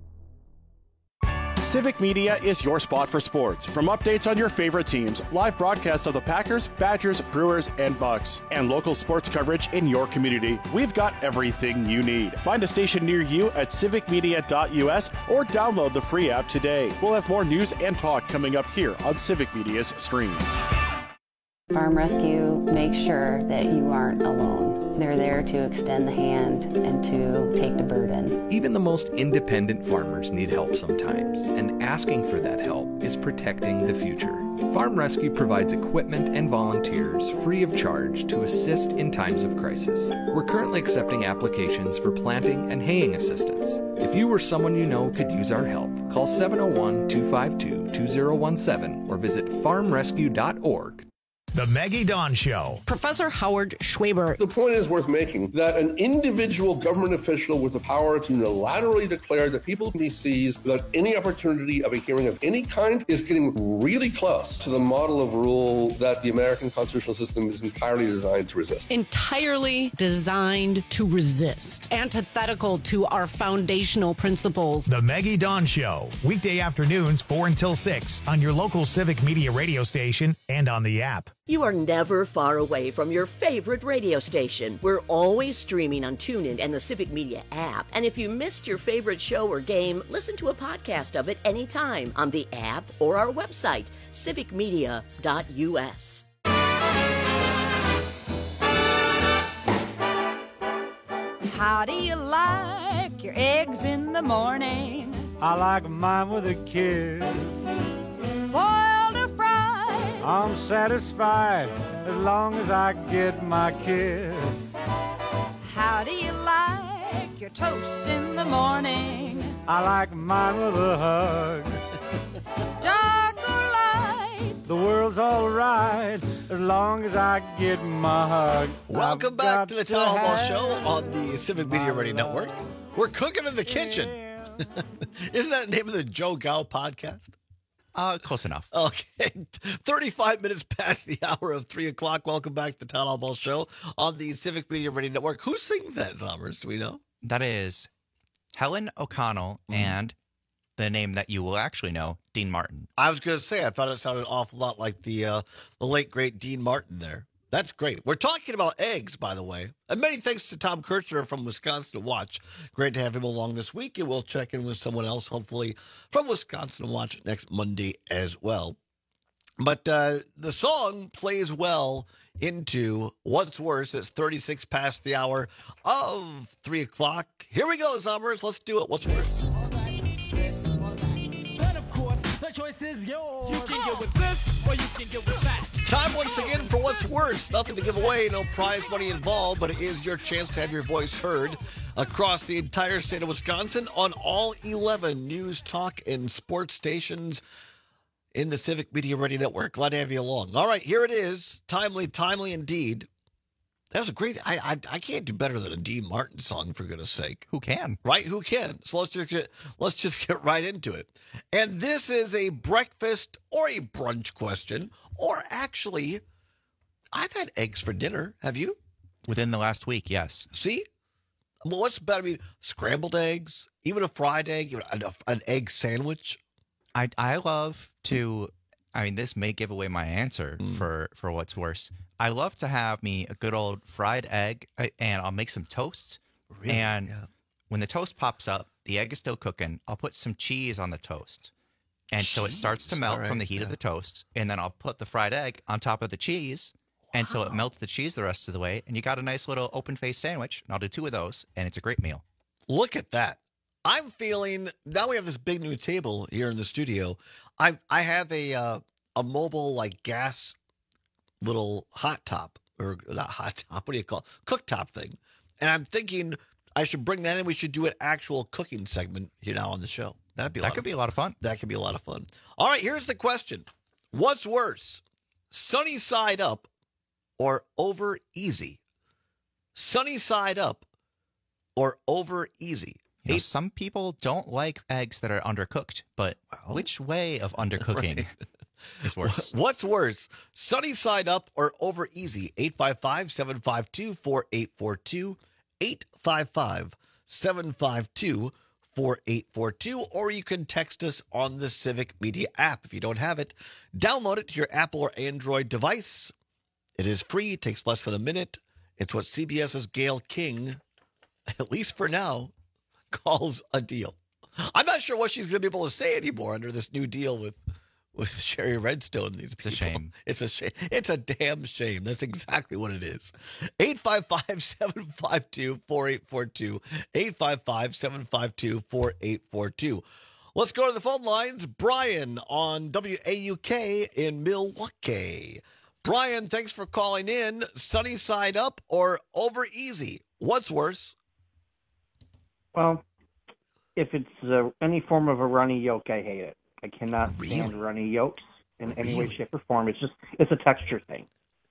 Civic Media is your spot for sports. From updates on your favorite teams, live broadcasts of the Packers, Badgers, Brewers, and Bucks, and local sports coverage in your community, we've got everything you need. Find a station near you at civic media dot u s or download the free app today. We'll have more news and talk coming up here on Civic Media's stream. Farm Rescue makes sure that you aren't alone. They're there to extend the hand and to take the burden. Even the most independent farmers need help sometimes, and asking for that help is protecting the future. Farm Rescue provides equipment and volunteers free of charge to assist in times of crisis. We're currently accepting applications for planting and haying assistance. If you or someone you know could use our help, call seven oh one, two five two, two oh one seven or visit farm rescue dot org. The Maggie Dawn Show. Professor Howard Schwaber. The point is worth making that an individual government official with the power to unilaterally declare that people can be seized without any opportunity of a hearing of any kind is getting really close to the model of rule that the American constitutional system is entirely designed to resist. Entirely designed to resist. Antithetical to our foundational principles. The Maggie Dawn Show. Weekday afternoons, four until six on your local Civic Media radio station and on the app. You are never far away from your favorite radio station. We're always streaming on TuneIn and the Civic Media app. And if you missed your favorite show or game, listen to a podcast of it anytime on the app or our website, civic media dot u s. How do you like your eggs in the morning? I like mine with a kiss. Boiled or fried? I'm satisfied as long as I get my kiss. How do you like your toast in the morning? I like mine with a hug. Dark or light? The world's all right as long as I get my hug. Welcome I've back to got the Town Hall have Show on the Civic Media Radio Network. We're cooking in the kitchen. Isn't that the name of the Joe Gow podcast? Uh, close enough. Okay. thirty-five minutes past the hour of three o'clock. Welcome back to the Town Hall Ball Show on the Civic Media Radio Network. Who sings that, Zommers? Do we know? That is Helen O'Connell mm. and the name that you will actually know, Dean Martin. I was going to say, I thought it sounded an awful lot like the uh, the late, great Dean Martin there. That's great. We're talking about eggs, by the way. And many thanks to Tom Kirchner from Wisconsin Watch. Great to have him along this week. And we'll check in with someone else, hopefully, from Wisconsin Watch next Monday as well. But uh, the song plays well into What's Worse. It's thirty-six past the hour of three o'clock. Here we go, Zommers. Let's do it. What's worse? Then, of course, the choice is yours. You can get with this or you can get with that. Time once again for What's Worse. Nothing to give away, no prize money involved, but it is your chance to have your voice heard across the entire state of Wisconsin on all eleven news, talk, and sports stations in the Civic Media Radio Network. Glad to have you along. All right, here it is. Timely, timely indeed. That was a great, I, I I can't do better than a Dean Martin song, for goodness sake. Who can? Right, who can? So let's just get, let's just get right into it. And this is a breakfast or a brunch question, or actually, I've had eggs for dinner. Have you? Within the last week, yes. See? Well, what's better? I mean, scrambled eggs, even a fried egg, an, an egg sandwich. I I love to, I mean, this may give away my answer mm. for, for What's Worse. I love to have me a good old fried egg, and I'll make some toast. Really? And yeah. when the toast pops up, the egg is still cooking. I'll put some cheese on the toast. And cheese? So it starts to melt right, from the heat yeah. of the toast. And then I'll put the fried egg on top of the cheese. Wow. And so it melts the cheese the rest of the way. And you got a nice little open-faced sandwich. And I'll do two of those, and it's a great meal. Look at that. I'm feeling, now we have this big new table here in the studio. I I have a uh, a mobile, like, gas little hot top, or not hot top, what do you call it? Cooktop thing. And I'm thinking I should bring that in. We should do an actual cooking segment here now on the show. That'd be a that lot could of be fun. a lot of fun. That could be a lot of fun. All right, here's the question. What's worse, sunny side up or over easy? Sunny side up or over easy? You know, some people don't like eggs that are undercooked, but well, which way of undercooking right. is worse? What's worse, sunny side up or over easy? eight five five, seven five two, four eight four two, eight five five, seven five two, four eight four two, or you can text us on the Civic Media app. If you don't have it, download it to your Apple or Android device. It is free. It takes less than a minute. It's what CBS's Gayle King, at least for now, calls a deal. I'm not sure what she's going to be able to say anymore under this new deal with with Sherry Redstone. These it's people. a shame. It's a shame. It's a damn shame. That's exactly what it is. eight five five, seven five two, four eight four two. eight five five, seven five two, four eight four two. Let's go to the phone lines. Brian on W A U K in Milwaukee. Brian, thanks for calling in. Sunny side up or over easy? What's worse? Well, if it's uh, any form of a runny yolk, I hate it. I cannot really? stand runny yolks in any really? way, shape, or form. It's just, it's a texture thing.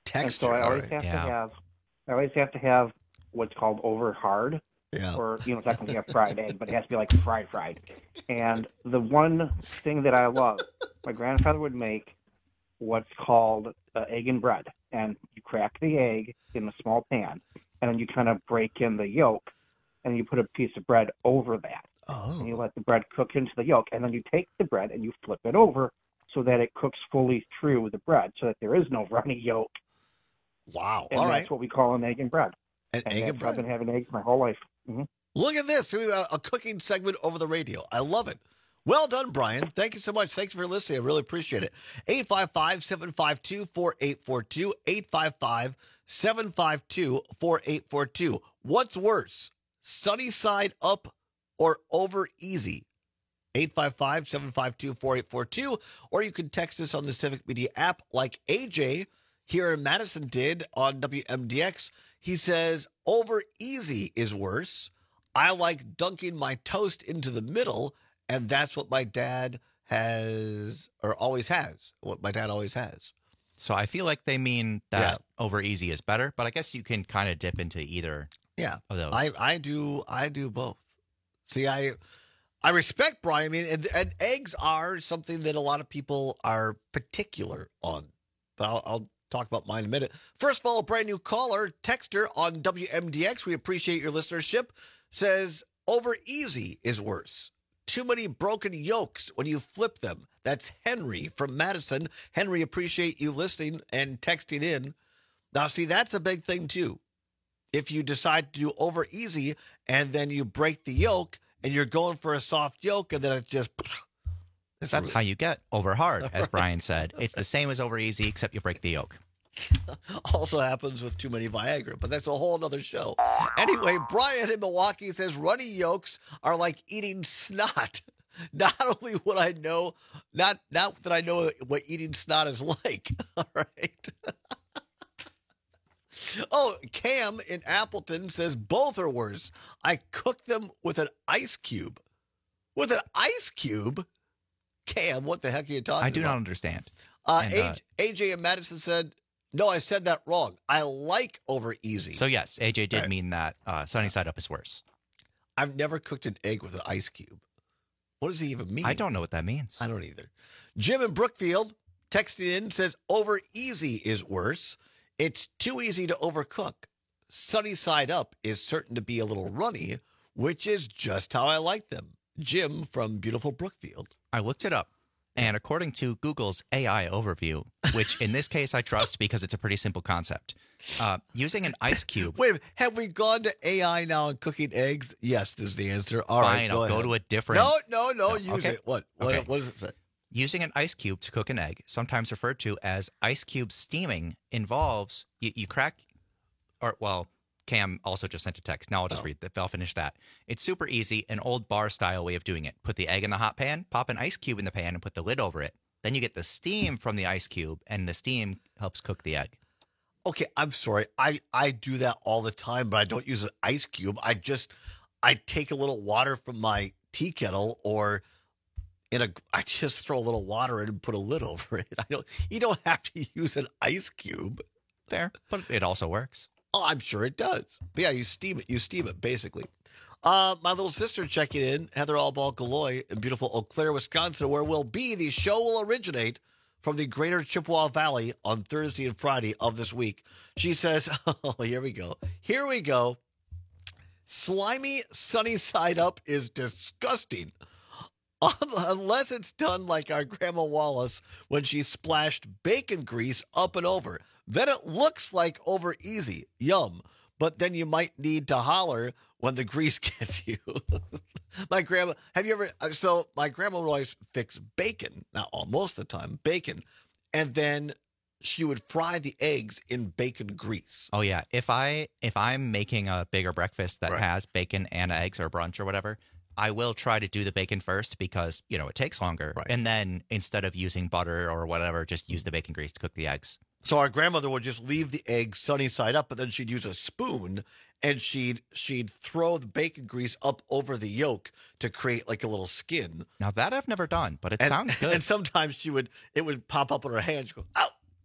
Texture. And so I always right. have yeah. to have, I always have to have what's called over hard. Yeah. Or, you know, technically a fried egg, but it has to be like fried, fried. And the one thing that I love, my grandfather would make what's called uh, egg and bread. And you crack the egg in a small pan, and then you kind of break in the yolk, and you put a piece of bread over that. Oh. And you let the bread cook into the yolk, and then you take the bread and you flip it over so that it cooks fully through the bread, so that there is no runny yolk. Wow. And All that's right. what we call an egg and bread. An and egg and I've bread. been having eggs my whole life. Mm-hmm. Look at this. We got a cooking segment over the radio. I love it. Well done, Brian. Thank you so much. Thanks for listening. I really appreciate it. eight five five, seven five two, four eight four two, eight five five, seven five two, four eight four two. What's worse, sunny side up or over easy? eight five five, seven five two, four eight four two. Or you can text us on the Civic Media app like A J here in Madison did on W M D X. He says, over easy is worse. I like dunking my toast into the middle, and that's what my dad has, or always has, what my dad always has. So I feel like they mean that over easy is better, but I guess you can kind of dip into either Yeah, of those. I, I do I do both. See, I I respect Brian. I mean, and, and eggs are something that a lot of people are particular on, but I'll, I'll talk about mine in a minute. First of all, a brand new caller, texter on W M D X. We appreciate your listenership. Says, over easy is worse. Too many broken yolks when you flip them. That's Henry from Madison. Henry, appreciate you listening and texting in. Now, see, that's a big thing, too. If you decide to do over easy and then you break the yolk and you're going for a soft yolk and then it just... That's rude. How you get over hard, as Brian said. It's the same as over easy, except you break the yolk. Also happens with too many Viagra, but that's a whole other show. Anyway, Brian in Milwaukee says runny yolks are like eating snot. Not only would I know, not not that I know what eating snot is like. All right. Oh, Cam in Appleton says both are worse. I cook them with an ice cube. With an ice cube? Cam, what the heck are you talking about? I do not understand. Uh, And, A- uh, A J in Madison said, no, I said that wrong. I like over easy. So, yes, A J did Right. mean that uh, sunny side up is worse. I've never cooked an egg with an ice cube. What does he even mean? I don't know what that means. I don't either. Jim in Brookfield texting in says over easy is worse. It's too easy to overcook. Sunny side up is certain to be a little runny, which is just how I like them. Jim from beautiful Brookfield. I looked it up, and according to Google's A I overview, which in this case I trust because it's a pretty simple concept, uh, using an ice cube. Wait, a minute, have we gone to A I now on cooking eggs? Yes, this is the answer. All right, Fine, go I'll ahead. go to a different. No, no, no, No, use okay. it. What? What, Okay. what does it say? Using an ice cube to cook an egg, sometimes referred to as ice cube steaming, involves you, you crack, or well, Cam also just sent a text. Now I'll just Oh. read that. I'll finish that. It's super easy, an old bar style way of doing it. Put the egg in the hot pan, pop an ice cube in the pan, and put the lid over it. Then you get the steam from the ice cube, and the steam helps cook the egg. Okay, I'm sorry. I, I do that all the time, but I don't use an ice cube. I just I take a little water from my tea kettle, or in a I just throw a little water in and put a lid over it. I don't. You don't have to use an ice cube. Fair, but it also works. Oh, I'm sure it does. But yeah, you steam it. You steam it basically. Uh, my little sister checking in, Heather Alball Galoy in beautiful Eau Claire, Wisconsin, where we'll be. The show will originate from the greater Chippewa Valley on Thursday and Friday of this week. She says, oh, here we go. Here we go. Slimy sunny side up is disgusting. Unless it's done like our Grandma Wallace when she splashed bacon grease up and over. Then it looks like over easy. Yum. But then you might need to holler when the grease gets you. My grandma, have you ever, so my grandma would always fix bacon, not all, most of the time, bacon, and then she would fry the eggs in bacon grease. Oh yeah, if I if I'm making a bigger breakfast that Right. has bacon and eggs or brunch or whatever, I will try to do the bacon first because, you know, it takes longer. Right. And then instead of using butter or whatever, just use the bacon grease to cook the eggs. So our grandmother would just leave the egg sunny side up, but then she'd use a spoon and she'd she'd throw the bacon grease up over the yolk to create like a little skin. Now that I've never done, but it And, sounds good. and sometimes she would it would pop up on her hand. She'd go, "Ow!"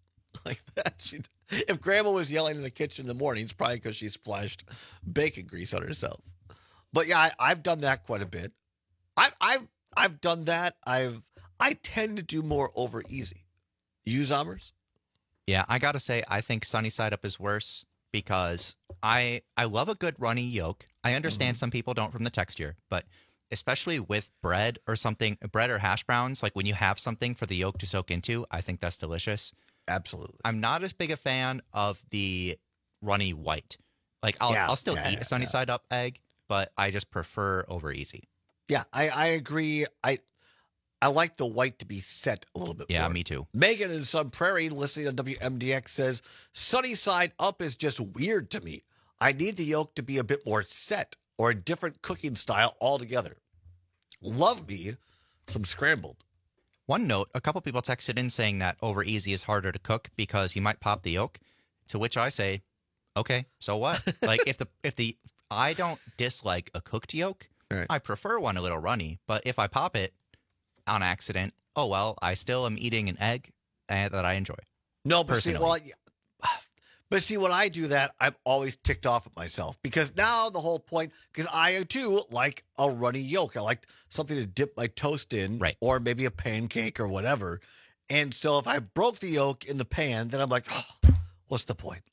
like that. She, if Grandma was yelling in the kitchen in the morning, it's probably because she splashed bacon grease on herself. But yeah, I, I've done that quite a bit. I, I've I've done that. I've I tend to do more over easy. You, Zombers? Yeah, I gotta say, I think Sunny Side Up is worse because I I love a good runny yolk. I understand mm-hmm. some people don't from the texture, but especially with bread or something, bread or hash browns, like when you have something for the yolk to soak into, I think that's delicious. Absolutely. I'm not as big a fan of the runny white. Like I'll yeah, I'll still yeah, eat a Sunny yeah. Side Up egg, but I just prefer over easy. Yeah, I, I agree. I I like the white to be set a little bit yeah, more. me too. Megan in Sun Prairie, listening on W M D X, says, Sunny Side Up is just weird to me. I need the yolk to be a bit more set or a different cooking style altogether. Love me some scrambled. One note, a couple people texted in saying that over easy is harder to cook because you might pop the yolk, to which I say, okay, so what? Like if the if the I don't dislike a cooked yolk. Right. I prefer one a little runny, but if I pop it on accident, oh well, I still am eating an egg uh, that I enjoy. No, but personally. see, well, but see, when I do that, I'm always ticked off at myself because now the whole point, because I too like a runny yolk. I like something to dip my toast in, right. or maybe a pancake or whatever. And so if I broke the yolk in the pan, then I'm like, oh, what's the point?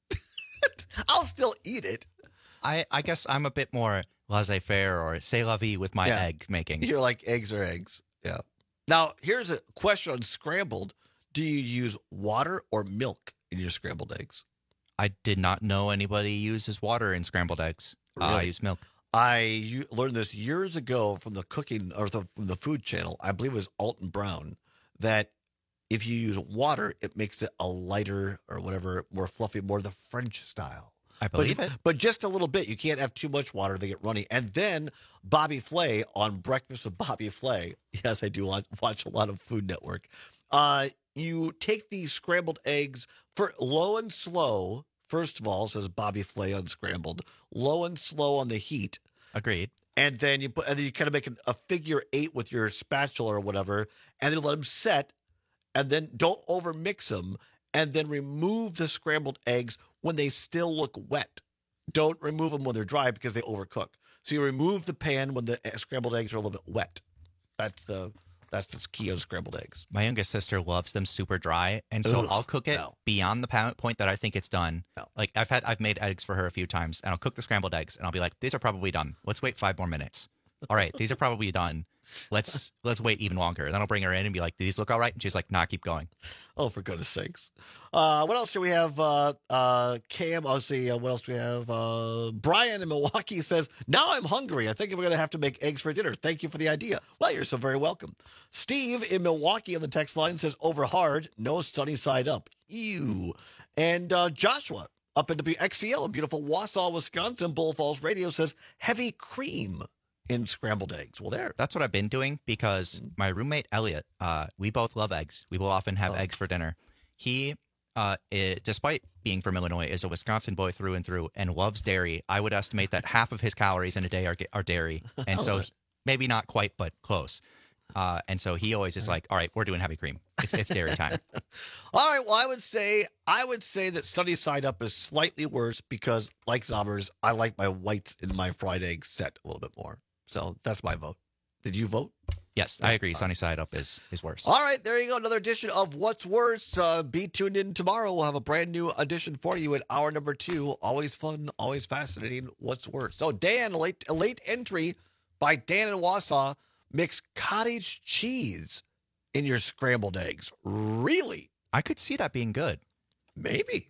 I'll still eat it. I, I guess I'm a bit more laissez-faire or c'est la vie with my Yeah. egg making. You're like eggs are eggs. Yeah. Now, here's a question on scrambled. Do you use water or milk in your scrambled eggs? I did not know anybody uses water in scrambled eggs. Really? Uh, I use milk. I u- learned this years ago from the cooking or the, from the food channel. I believe it was Alton Brown, that if you use water, it makes it a lighter or whatever, more fluffy, more the French style. I believe but, it. But just a little bit. You can't have too much water. They get runny. And then Bobby Flay on Breakfast with Bobby Flay. Yes, I do watch a lot of Food Network. Uh, you take these scrambled eggs for low and slow. First of all, says Bobby Flay on scrambled, low and slow on the heat. Agreed. And then you put, and then you kind of make a, a figure eight with your spatula or whatever, and then let them set. And then don't over mix them. And then remove the scrambled eggs when they still look wet. Don't remove them when they're dry because they overcook. So you remove the pan when the scrambled eggs are a little bit wet. That's the that's the key on scrambled eggs. My youngest sister loves them super dry, and so Ugh, I'll cook it no. beyond the point that I think it's done. No. Like I've had, I've made eggs for her a few times, and I'll cook the scrambled eggs, and I'll be like, "These are probably done. Let's wait five more minutes." All right, these are probably done. Let's let's wait even longer. And then I'll bring her in and be like, "Do these look all right?" And she's like, "Nah, keep going." Oh, for goodness sakes! Uh, what else do we have? Uh, uh, Cam, I'll see. Uh, what else do we have? Uh, Brian in Milwaukee says, "Now I'm hungry. I think I'm going to have to make eggs for dinner. Thank you for the idea." Well, you're so very welcome. Steve in Milwaukee on the text line says, "Over hard, no sunny side up." Ew. And uh, Joshua up in W X C L in beautiful Wausau, Wisconsin, Bull Falls Radio says, "Heavy cream in scrambled eggs." Well, there. That's what I've been doing because my roommate Elliot, uh, we both love eggs. We will often have oh. eggs for dinner. He, uh, it, despite being from Illinois, is a Wisconsin boy through and through and loves dairy. I would estimate that half of his calories in a day are, are dairy, and so he, maybe not quite, but close. Uh, and so he always is like, "All right, we're doing heavy cream. It's, it's dairy time." All right. Well, I would say I would say that sunny side up is slightly worse because, like Zombers, I like my whites in my fried eggs set a little bit more. So that's my vote. Did you vote? Yes, I agree. Sunny side up is is worse. All right, there you go. Another edition of What's Worse. Uh, be tuned in tomorrow. We'll have a brand new edition for you at hour number two. Always fun, always fascinating. What's Worse? So Dan, a late, a late entry by Dan in Wausau. Mix cottage cheese in your scrambled eggs. Really? I could see that being good. Maybe.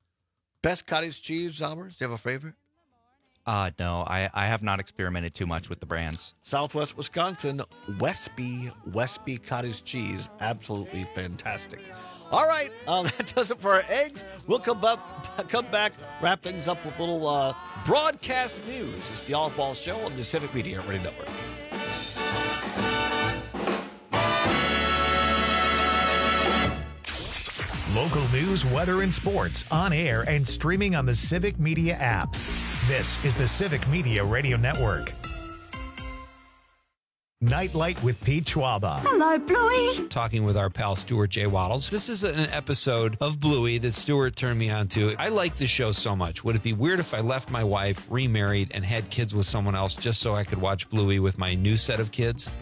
Best cottage cheese, Zombers? Do you have a favorite? Uh, no, I, I have not experimented too much with the brands. Southwest Wisconsin, Westby, Westby cottage cheese. Absolutely fantastic. All right, um, that does it for our eggs. We'll come up, come back, wrap things up with a little uh, broadcast news. It's the Olive Ball Show on the Civic Media Radio Network. Local news, weather, and sports on air and streaming on the Civic Media app. This is the Civic Media Radio Network. Nightlight with Pete Schwaba. Hello, Bluey. Talking with our pal Stuart J. Waddles. This is an episode of Bluey that Stuart turned me on to. I like this show so much. Would it be weird if I left my wife, remarried, and had kids with someone else just so I could watch Bluey with my new set of kids?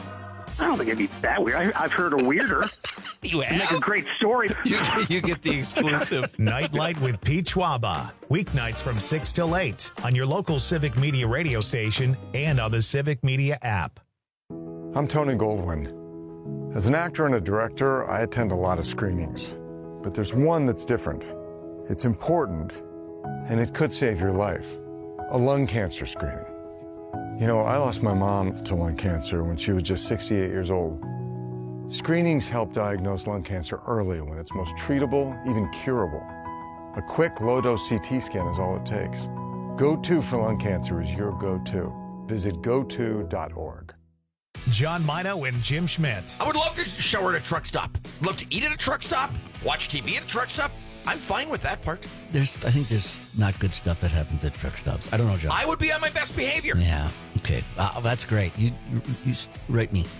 I don't think it'd be that weird. I, I've heard a weirder. You have? Make a great story. You, you get the exclusive. Nightlight with Pete Schwaba. Weeknights from six till eight on your local Civic Media radio station and on the Civic Media app. I'm Tony Goldwyn. As an actor and a director, I attend a lot of screenings. But there's one that's different. It's important, and it could save your life. A lung cancer screening. You know, I lost my mom to lung cancer when she was just sixty-eight years old. Screenings help diagnose lung cancer early when it's most treatable, even curable. A quick, low-dose C T scan is all it takes. Go To for lung cancer is your go-to. Visit go to dot org. John Mino and Jim Schmidt. I would love to shower at a truck stop. Love to eat at a truck stop. Watch T V at a truck stop. I'm fine with that part. There's, I think there's not good stuff that happens at truck stops. I don't know, John. I would be on my best behavior. Yeah. Okay. Uh, that's great. You, you, you write me.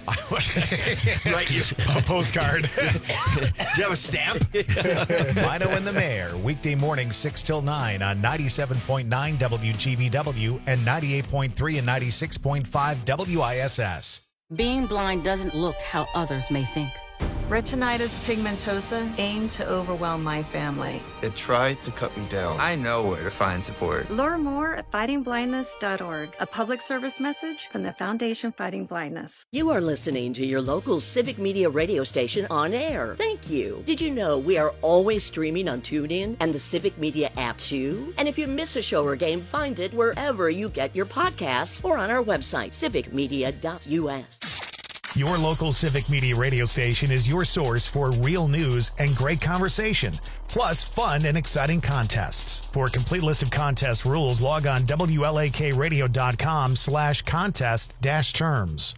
Write you. A postcard. Do you have a stamp? Mino and the Mayor, weekday morning six till nine on ninety-seven point nine W G B W and ninety-eight point three and ninety-six point five W I S S. Being blind doesn't look how others may think. Retinitis pigmentosa aimed to overwhelm my family. It tried to cut me down. I know where to find support. Learn more at fighting blindness dot org. A public service message from the Foundation Fighting Blindness. You are listening to your local Civic Media radio station on air. Thank you. Did you know we are always streaming on TuneIn and the Civic Media app too? And if you miss a show or game, find it wherever you get your podcasts or on our website, civic media dot U S. Your local Civic Media radio station is your source for real news and great conversation, plus fun and exciting contests. For a complete list of contest rules, log on W L A K radio dot com slash contest dash terms.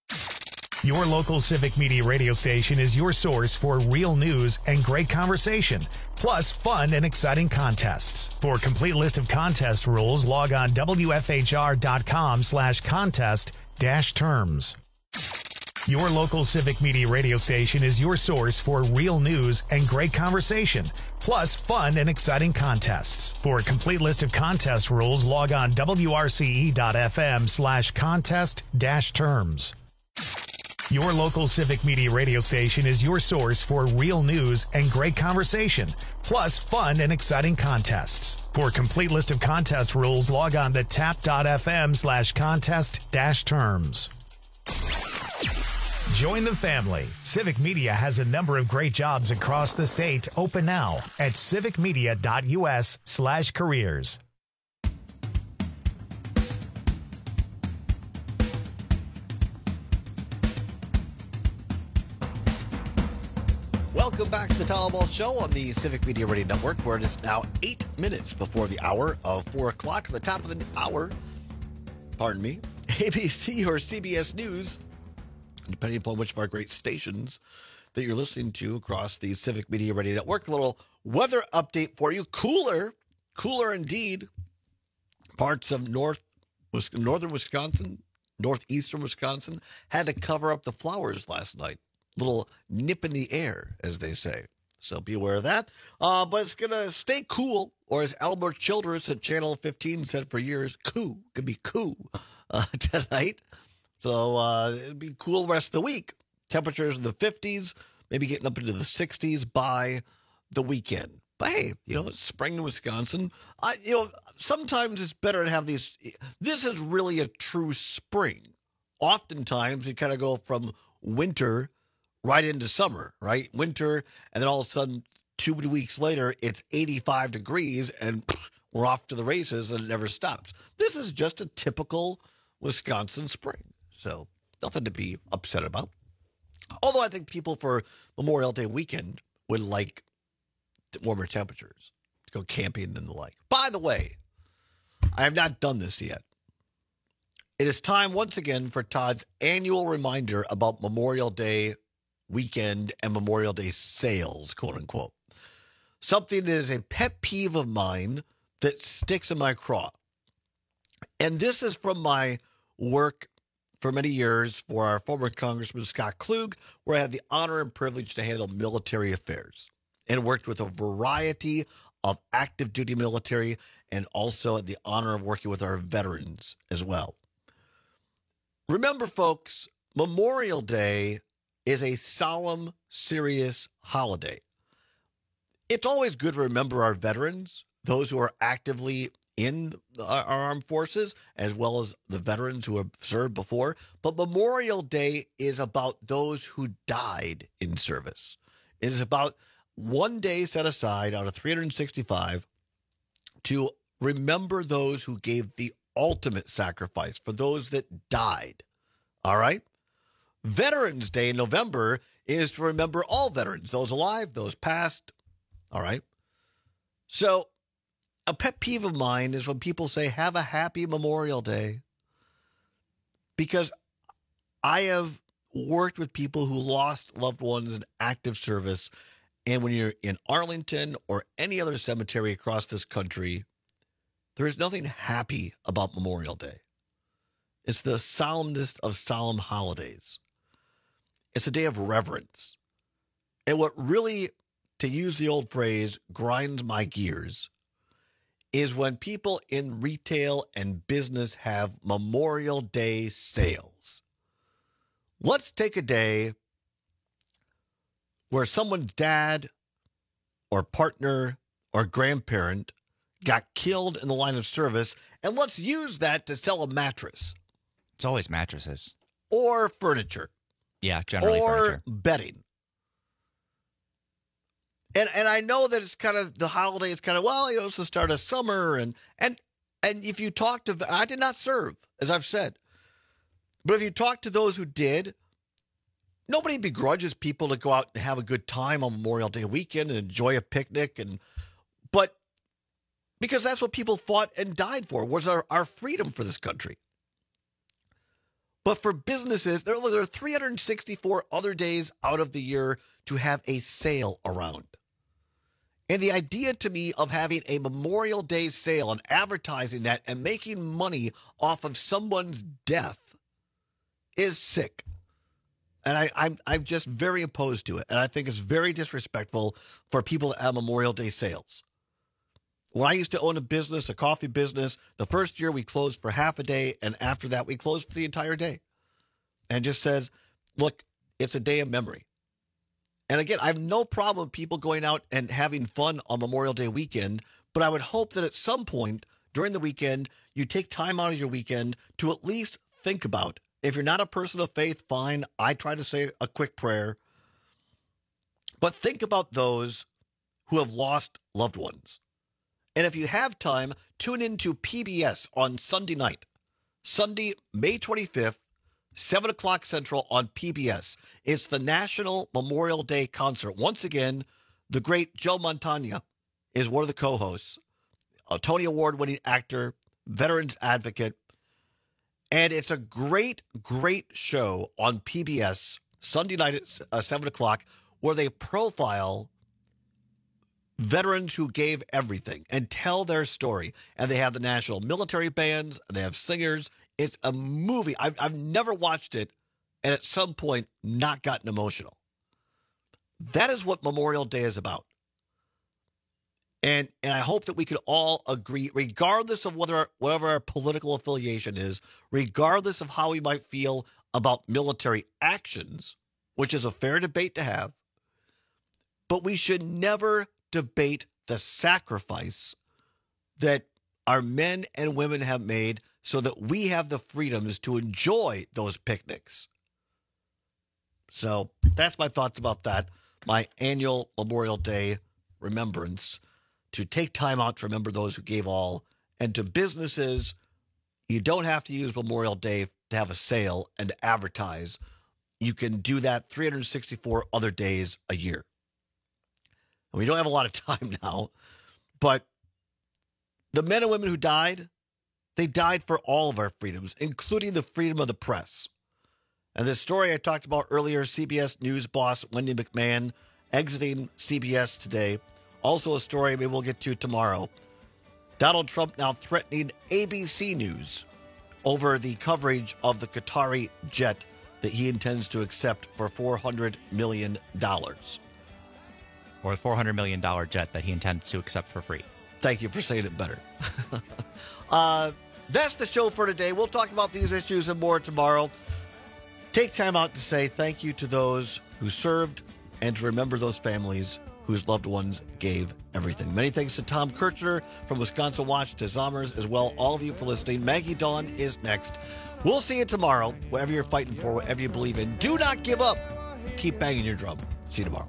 Your local Civic Media radio station is your source for real news and great conversation, plus fun and exciting contests. For a complete list of contest rules, log on W F H R dot com slash contest dash terms. Your local Civic Media radio station is your source for real news and great conversation, plus fun and exciting contests. For a complete list of contest rules, log on W R C E dot F M slash contest dash terms. Your local Civic Media radio station is your source for real news and great conversation, plus fun and exciting contests. For a complete list of contest rules, log on to tap dot F M slash contest dash terms. Join the family. Civic Media has a number of great jobs across the state open now at civic media dot U S slash careers. Welcome back to the Town Hall Show on the Civic Media Radio Network, where it is now eight minutes before the hour of four o'clock. At the top of the hour, pardon me, A B C or C B S News, depending upon which of our great stations that you're listening to across the Civic Media Radio Network. A little weather update for you. Cooler, cooler indeed. Parts of north, northern Wisconsin, northeastern Wisconsin had to cover up the flowers last night. Little nip in the air, as they say. So be aware of that. Uh, but it's going to stay cool, or as Albert Childress at Channel fifteen said for years, cool, could be cool uh, tonight. So uh, it'll be cool the rest of the week. Temperatures in the fifties, maybe getting up into the sixties by the weekend. But hey, you know, it's spring in Wisconsin. I, you know, sometimes it's better to have these. This is really a true spring. Oftentimes, you kind of go from winter right into summer, right? Winter, and then all of a sudden, two weeks later, it's eighty-five degrees, and we're off to the races, and it never stops. This is just a typical Wisconsin spring. So nothing to be upset about. Although I think people for Memorial Day weekend would like warmer temperatures to go camping and the like. By the way, I have not done this yet. It is time once again for Todd's annual reminder about Memorial Day weekend and Memorial Day sales, quote unquote. Something that is a pet peeve of mine that sticks in my craw. And this is from my work for many years for our former Congressman Scott Klug, where I had the honor and privilege to handle military affairs and worked with a variety of active duty military and also had the honor of working with our veterans as well. Remember, folks, Memorial Day is a solemn, serious holiday. It's always good to remember our veterans, those who are actively in our armed forces, as well as the veterans who have served before. But Memorial Day is about those who died in service. It is about one day set aside out of three hundred sixty-five to remember those who gave the ultimate sacrifice, for those that died. All right? Veterans Day in November is to remember all veterans, those alive, those past. All right? So a pet peeve of mine is when people say, have a happy Memorial Day. Because I have worked with people who lost loved ones in active service. And when you're in Arlington or any other cemetery across this country, there is nothing happy about Memorial Day. It's the solemnest of solemn holidays. It's a day of reverence. And what really, to use the old phrase, grinds my gears is when people in retail and business have Memorial Day sales. Let's take a day where someone's dad or partner or grandparent got killed in the line of service, and let's use that to sell a mattress. It's always mattresses. Or furniture. Yeah, generally or furniture. bedding. And and I know that it's kind of, the holiday is kind of, well, you know, it's the start of summer. And, and, and if you talk to, I did not serve, as I've said. But if you talk to those who did, nobody begrudges people to go out and have a good time on Memorial Day weekend and enjoy a picnic. And but because that's what people fought and died for, was our, our freedom for this country. But for businesses, there, there are three hundred sixty-four other days out of the year to have a sale around. And the idea to me of having a Memorial Day sale and advertising that and making money off of someone's death is sick. And I, I'm, I'm just very opposed to it. And I think it's very disrespectful for people to have Memorial Day sales. When I used to own a business, a coffee business, the first year we closed for half a day, and after that we closed for the entire day. And just says, look, it's a day of memory. And again, I have no problem with people going out and having fun on Memorial Day weekend, but I would hope that at some point during the weekend, you take time out of your weekend to at least think about. If you're not a person of faith, fine. I try to say a quick prayer. But think about those who have lost loved ones. And if you have time, tune into P B S on Sunday night. Sunday, May twenty-fifth, seven o'clock Central on P B S. It's the National Memorial Day Concert. Once again, the great Joe Montana is one of the co-hosts, a Tony Award-winning actor, veterans advocate. And it's a great, great show on P B S, Sunday night at uh, seven o'clock, where they profile veterans who gave everything and tell their story. And they have the national military bands, and they have singers. It's a movie. I've, I've never watched it and at some point not gotten emotional. That is what Memorial Day is about. And and I hope that we can all agree, regardless of whether whatever our political affiliation is, regardless of how we might feel about military actions, which is a fair debate to have, but we should never debate the sacrifice that our men and women have made so that we have the freedoms to enjoy those picnics. So that's my thoughts about that. My annual Memorial Day remembrance, to take time out to remember those who gave all. And to businesses, you don't have to use Memorial Day to have a sale and to advertise. You can do that three hundred sixty-four other days a year. And we don't have a lot of time now, but the men and women who died, they died for all of our freedoms, including the freedom of the press. And this story I talked about earlier, C B S News boss Wendy McMahon exiting C B S today. Also a story maybe we'll get to tomorrow. Donald Trump now threatening A B C News over the coverage of the Qatari jet that he intends to accept for four hundred million dollars. Or the four hundred million dollars jet that he intends to accept for free. Thank you for saying it better. uh, that's the show for today. We'll talk about these issues and more tomorrow. Take time out to say thank you to those who served and to remember those families whose loved ones gave everything. Many thanks to Tom Kirchner from Wisconsin Watch, to Zommers as well. All of you for listening. Maggie Dawn is next. We'll see you tomorrow, whatever you're fighting for, whatever you believe in. Do not give up. Keep banging your drum. See you tomorrow.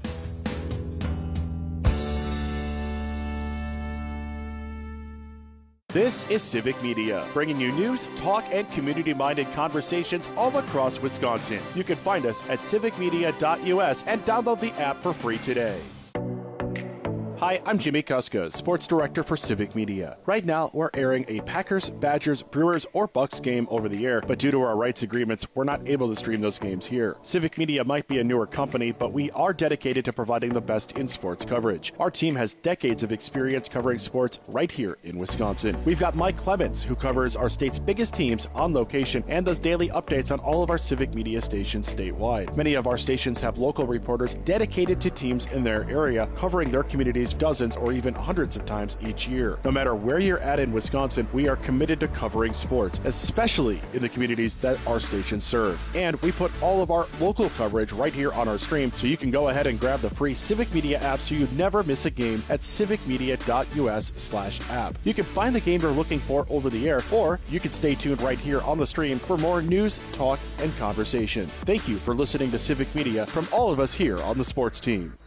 This is Civic Media, bringing you news, talk, and community-minded conversations all across Wisconsin. You can find us at civic media dot U S and download the app for free today. Hi, I'm Jimmy Kuska, Sports Director for Civic Media. Right now, we're airing a Packers, Badgers, Brewers, or Bucks game over the air, but due to our rights agreements, we're not able to stream those games here. Civic Media might be a newer company, but we are dedicated to providing the best in sports coverage. Our team has decades of experience covering sports right here in Wisconsin. We've got Mike Clemens, who covers our state's biggest teams on location and does daily updates on all of our Civic Media stations statewide. Many of our stations have local reporters dedicated to teams in their area, covering their communities dozens or even hundreds of times each year. No matter where you're at in Wisconsin, we are committed to covering sports, especially in the communities that our stations serve. And we put all of our local coverage right here on our stream, so you can go ahead and grab the free Civic Media app so you never miss a game at civic media dot U S slash app. You can find the game you're looking for over the air, or you can stay tuned right here on the stream for more news, talk, and conversation. Thank you for listening to Civic Media from all of us here on the sports team.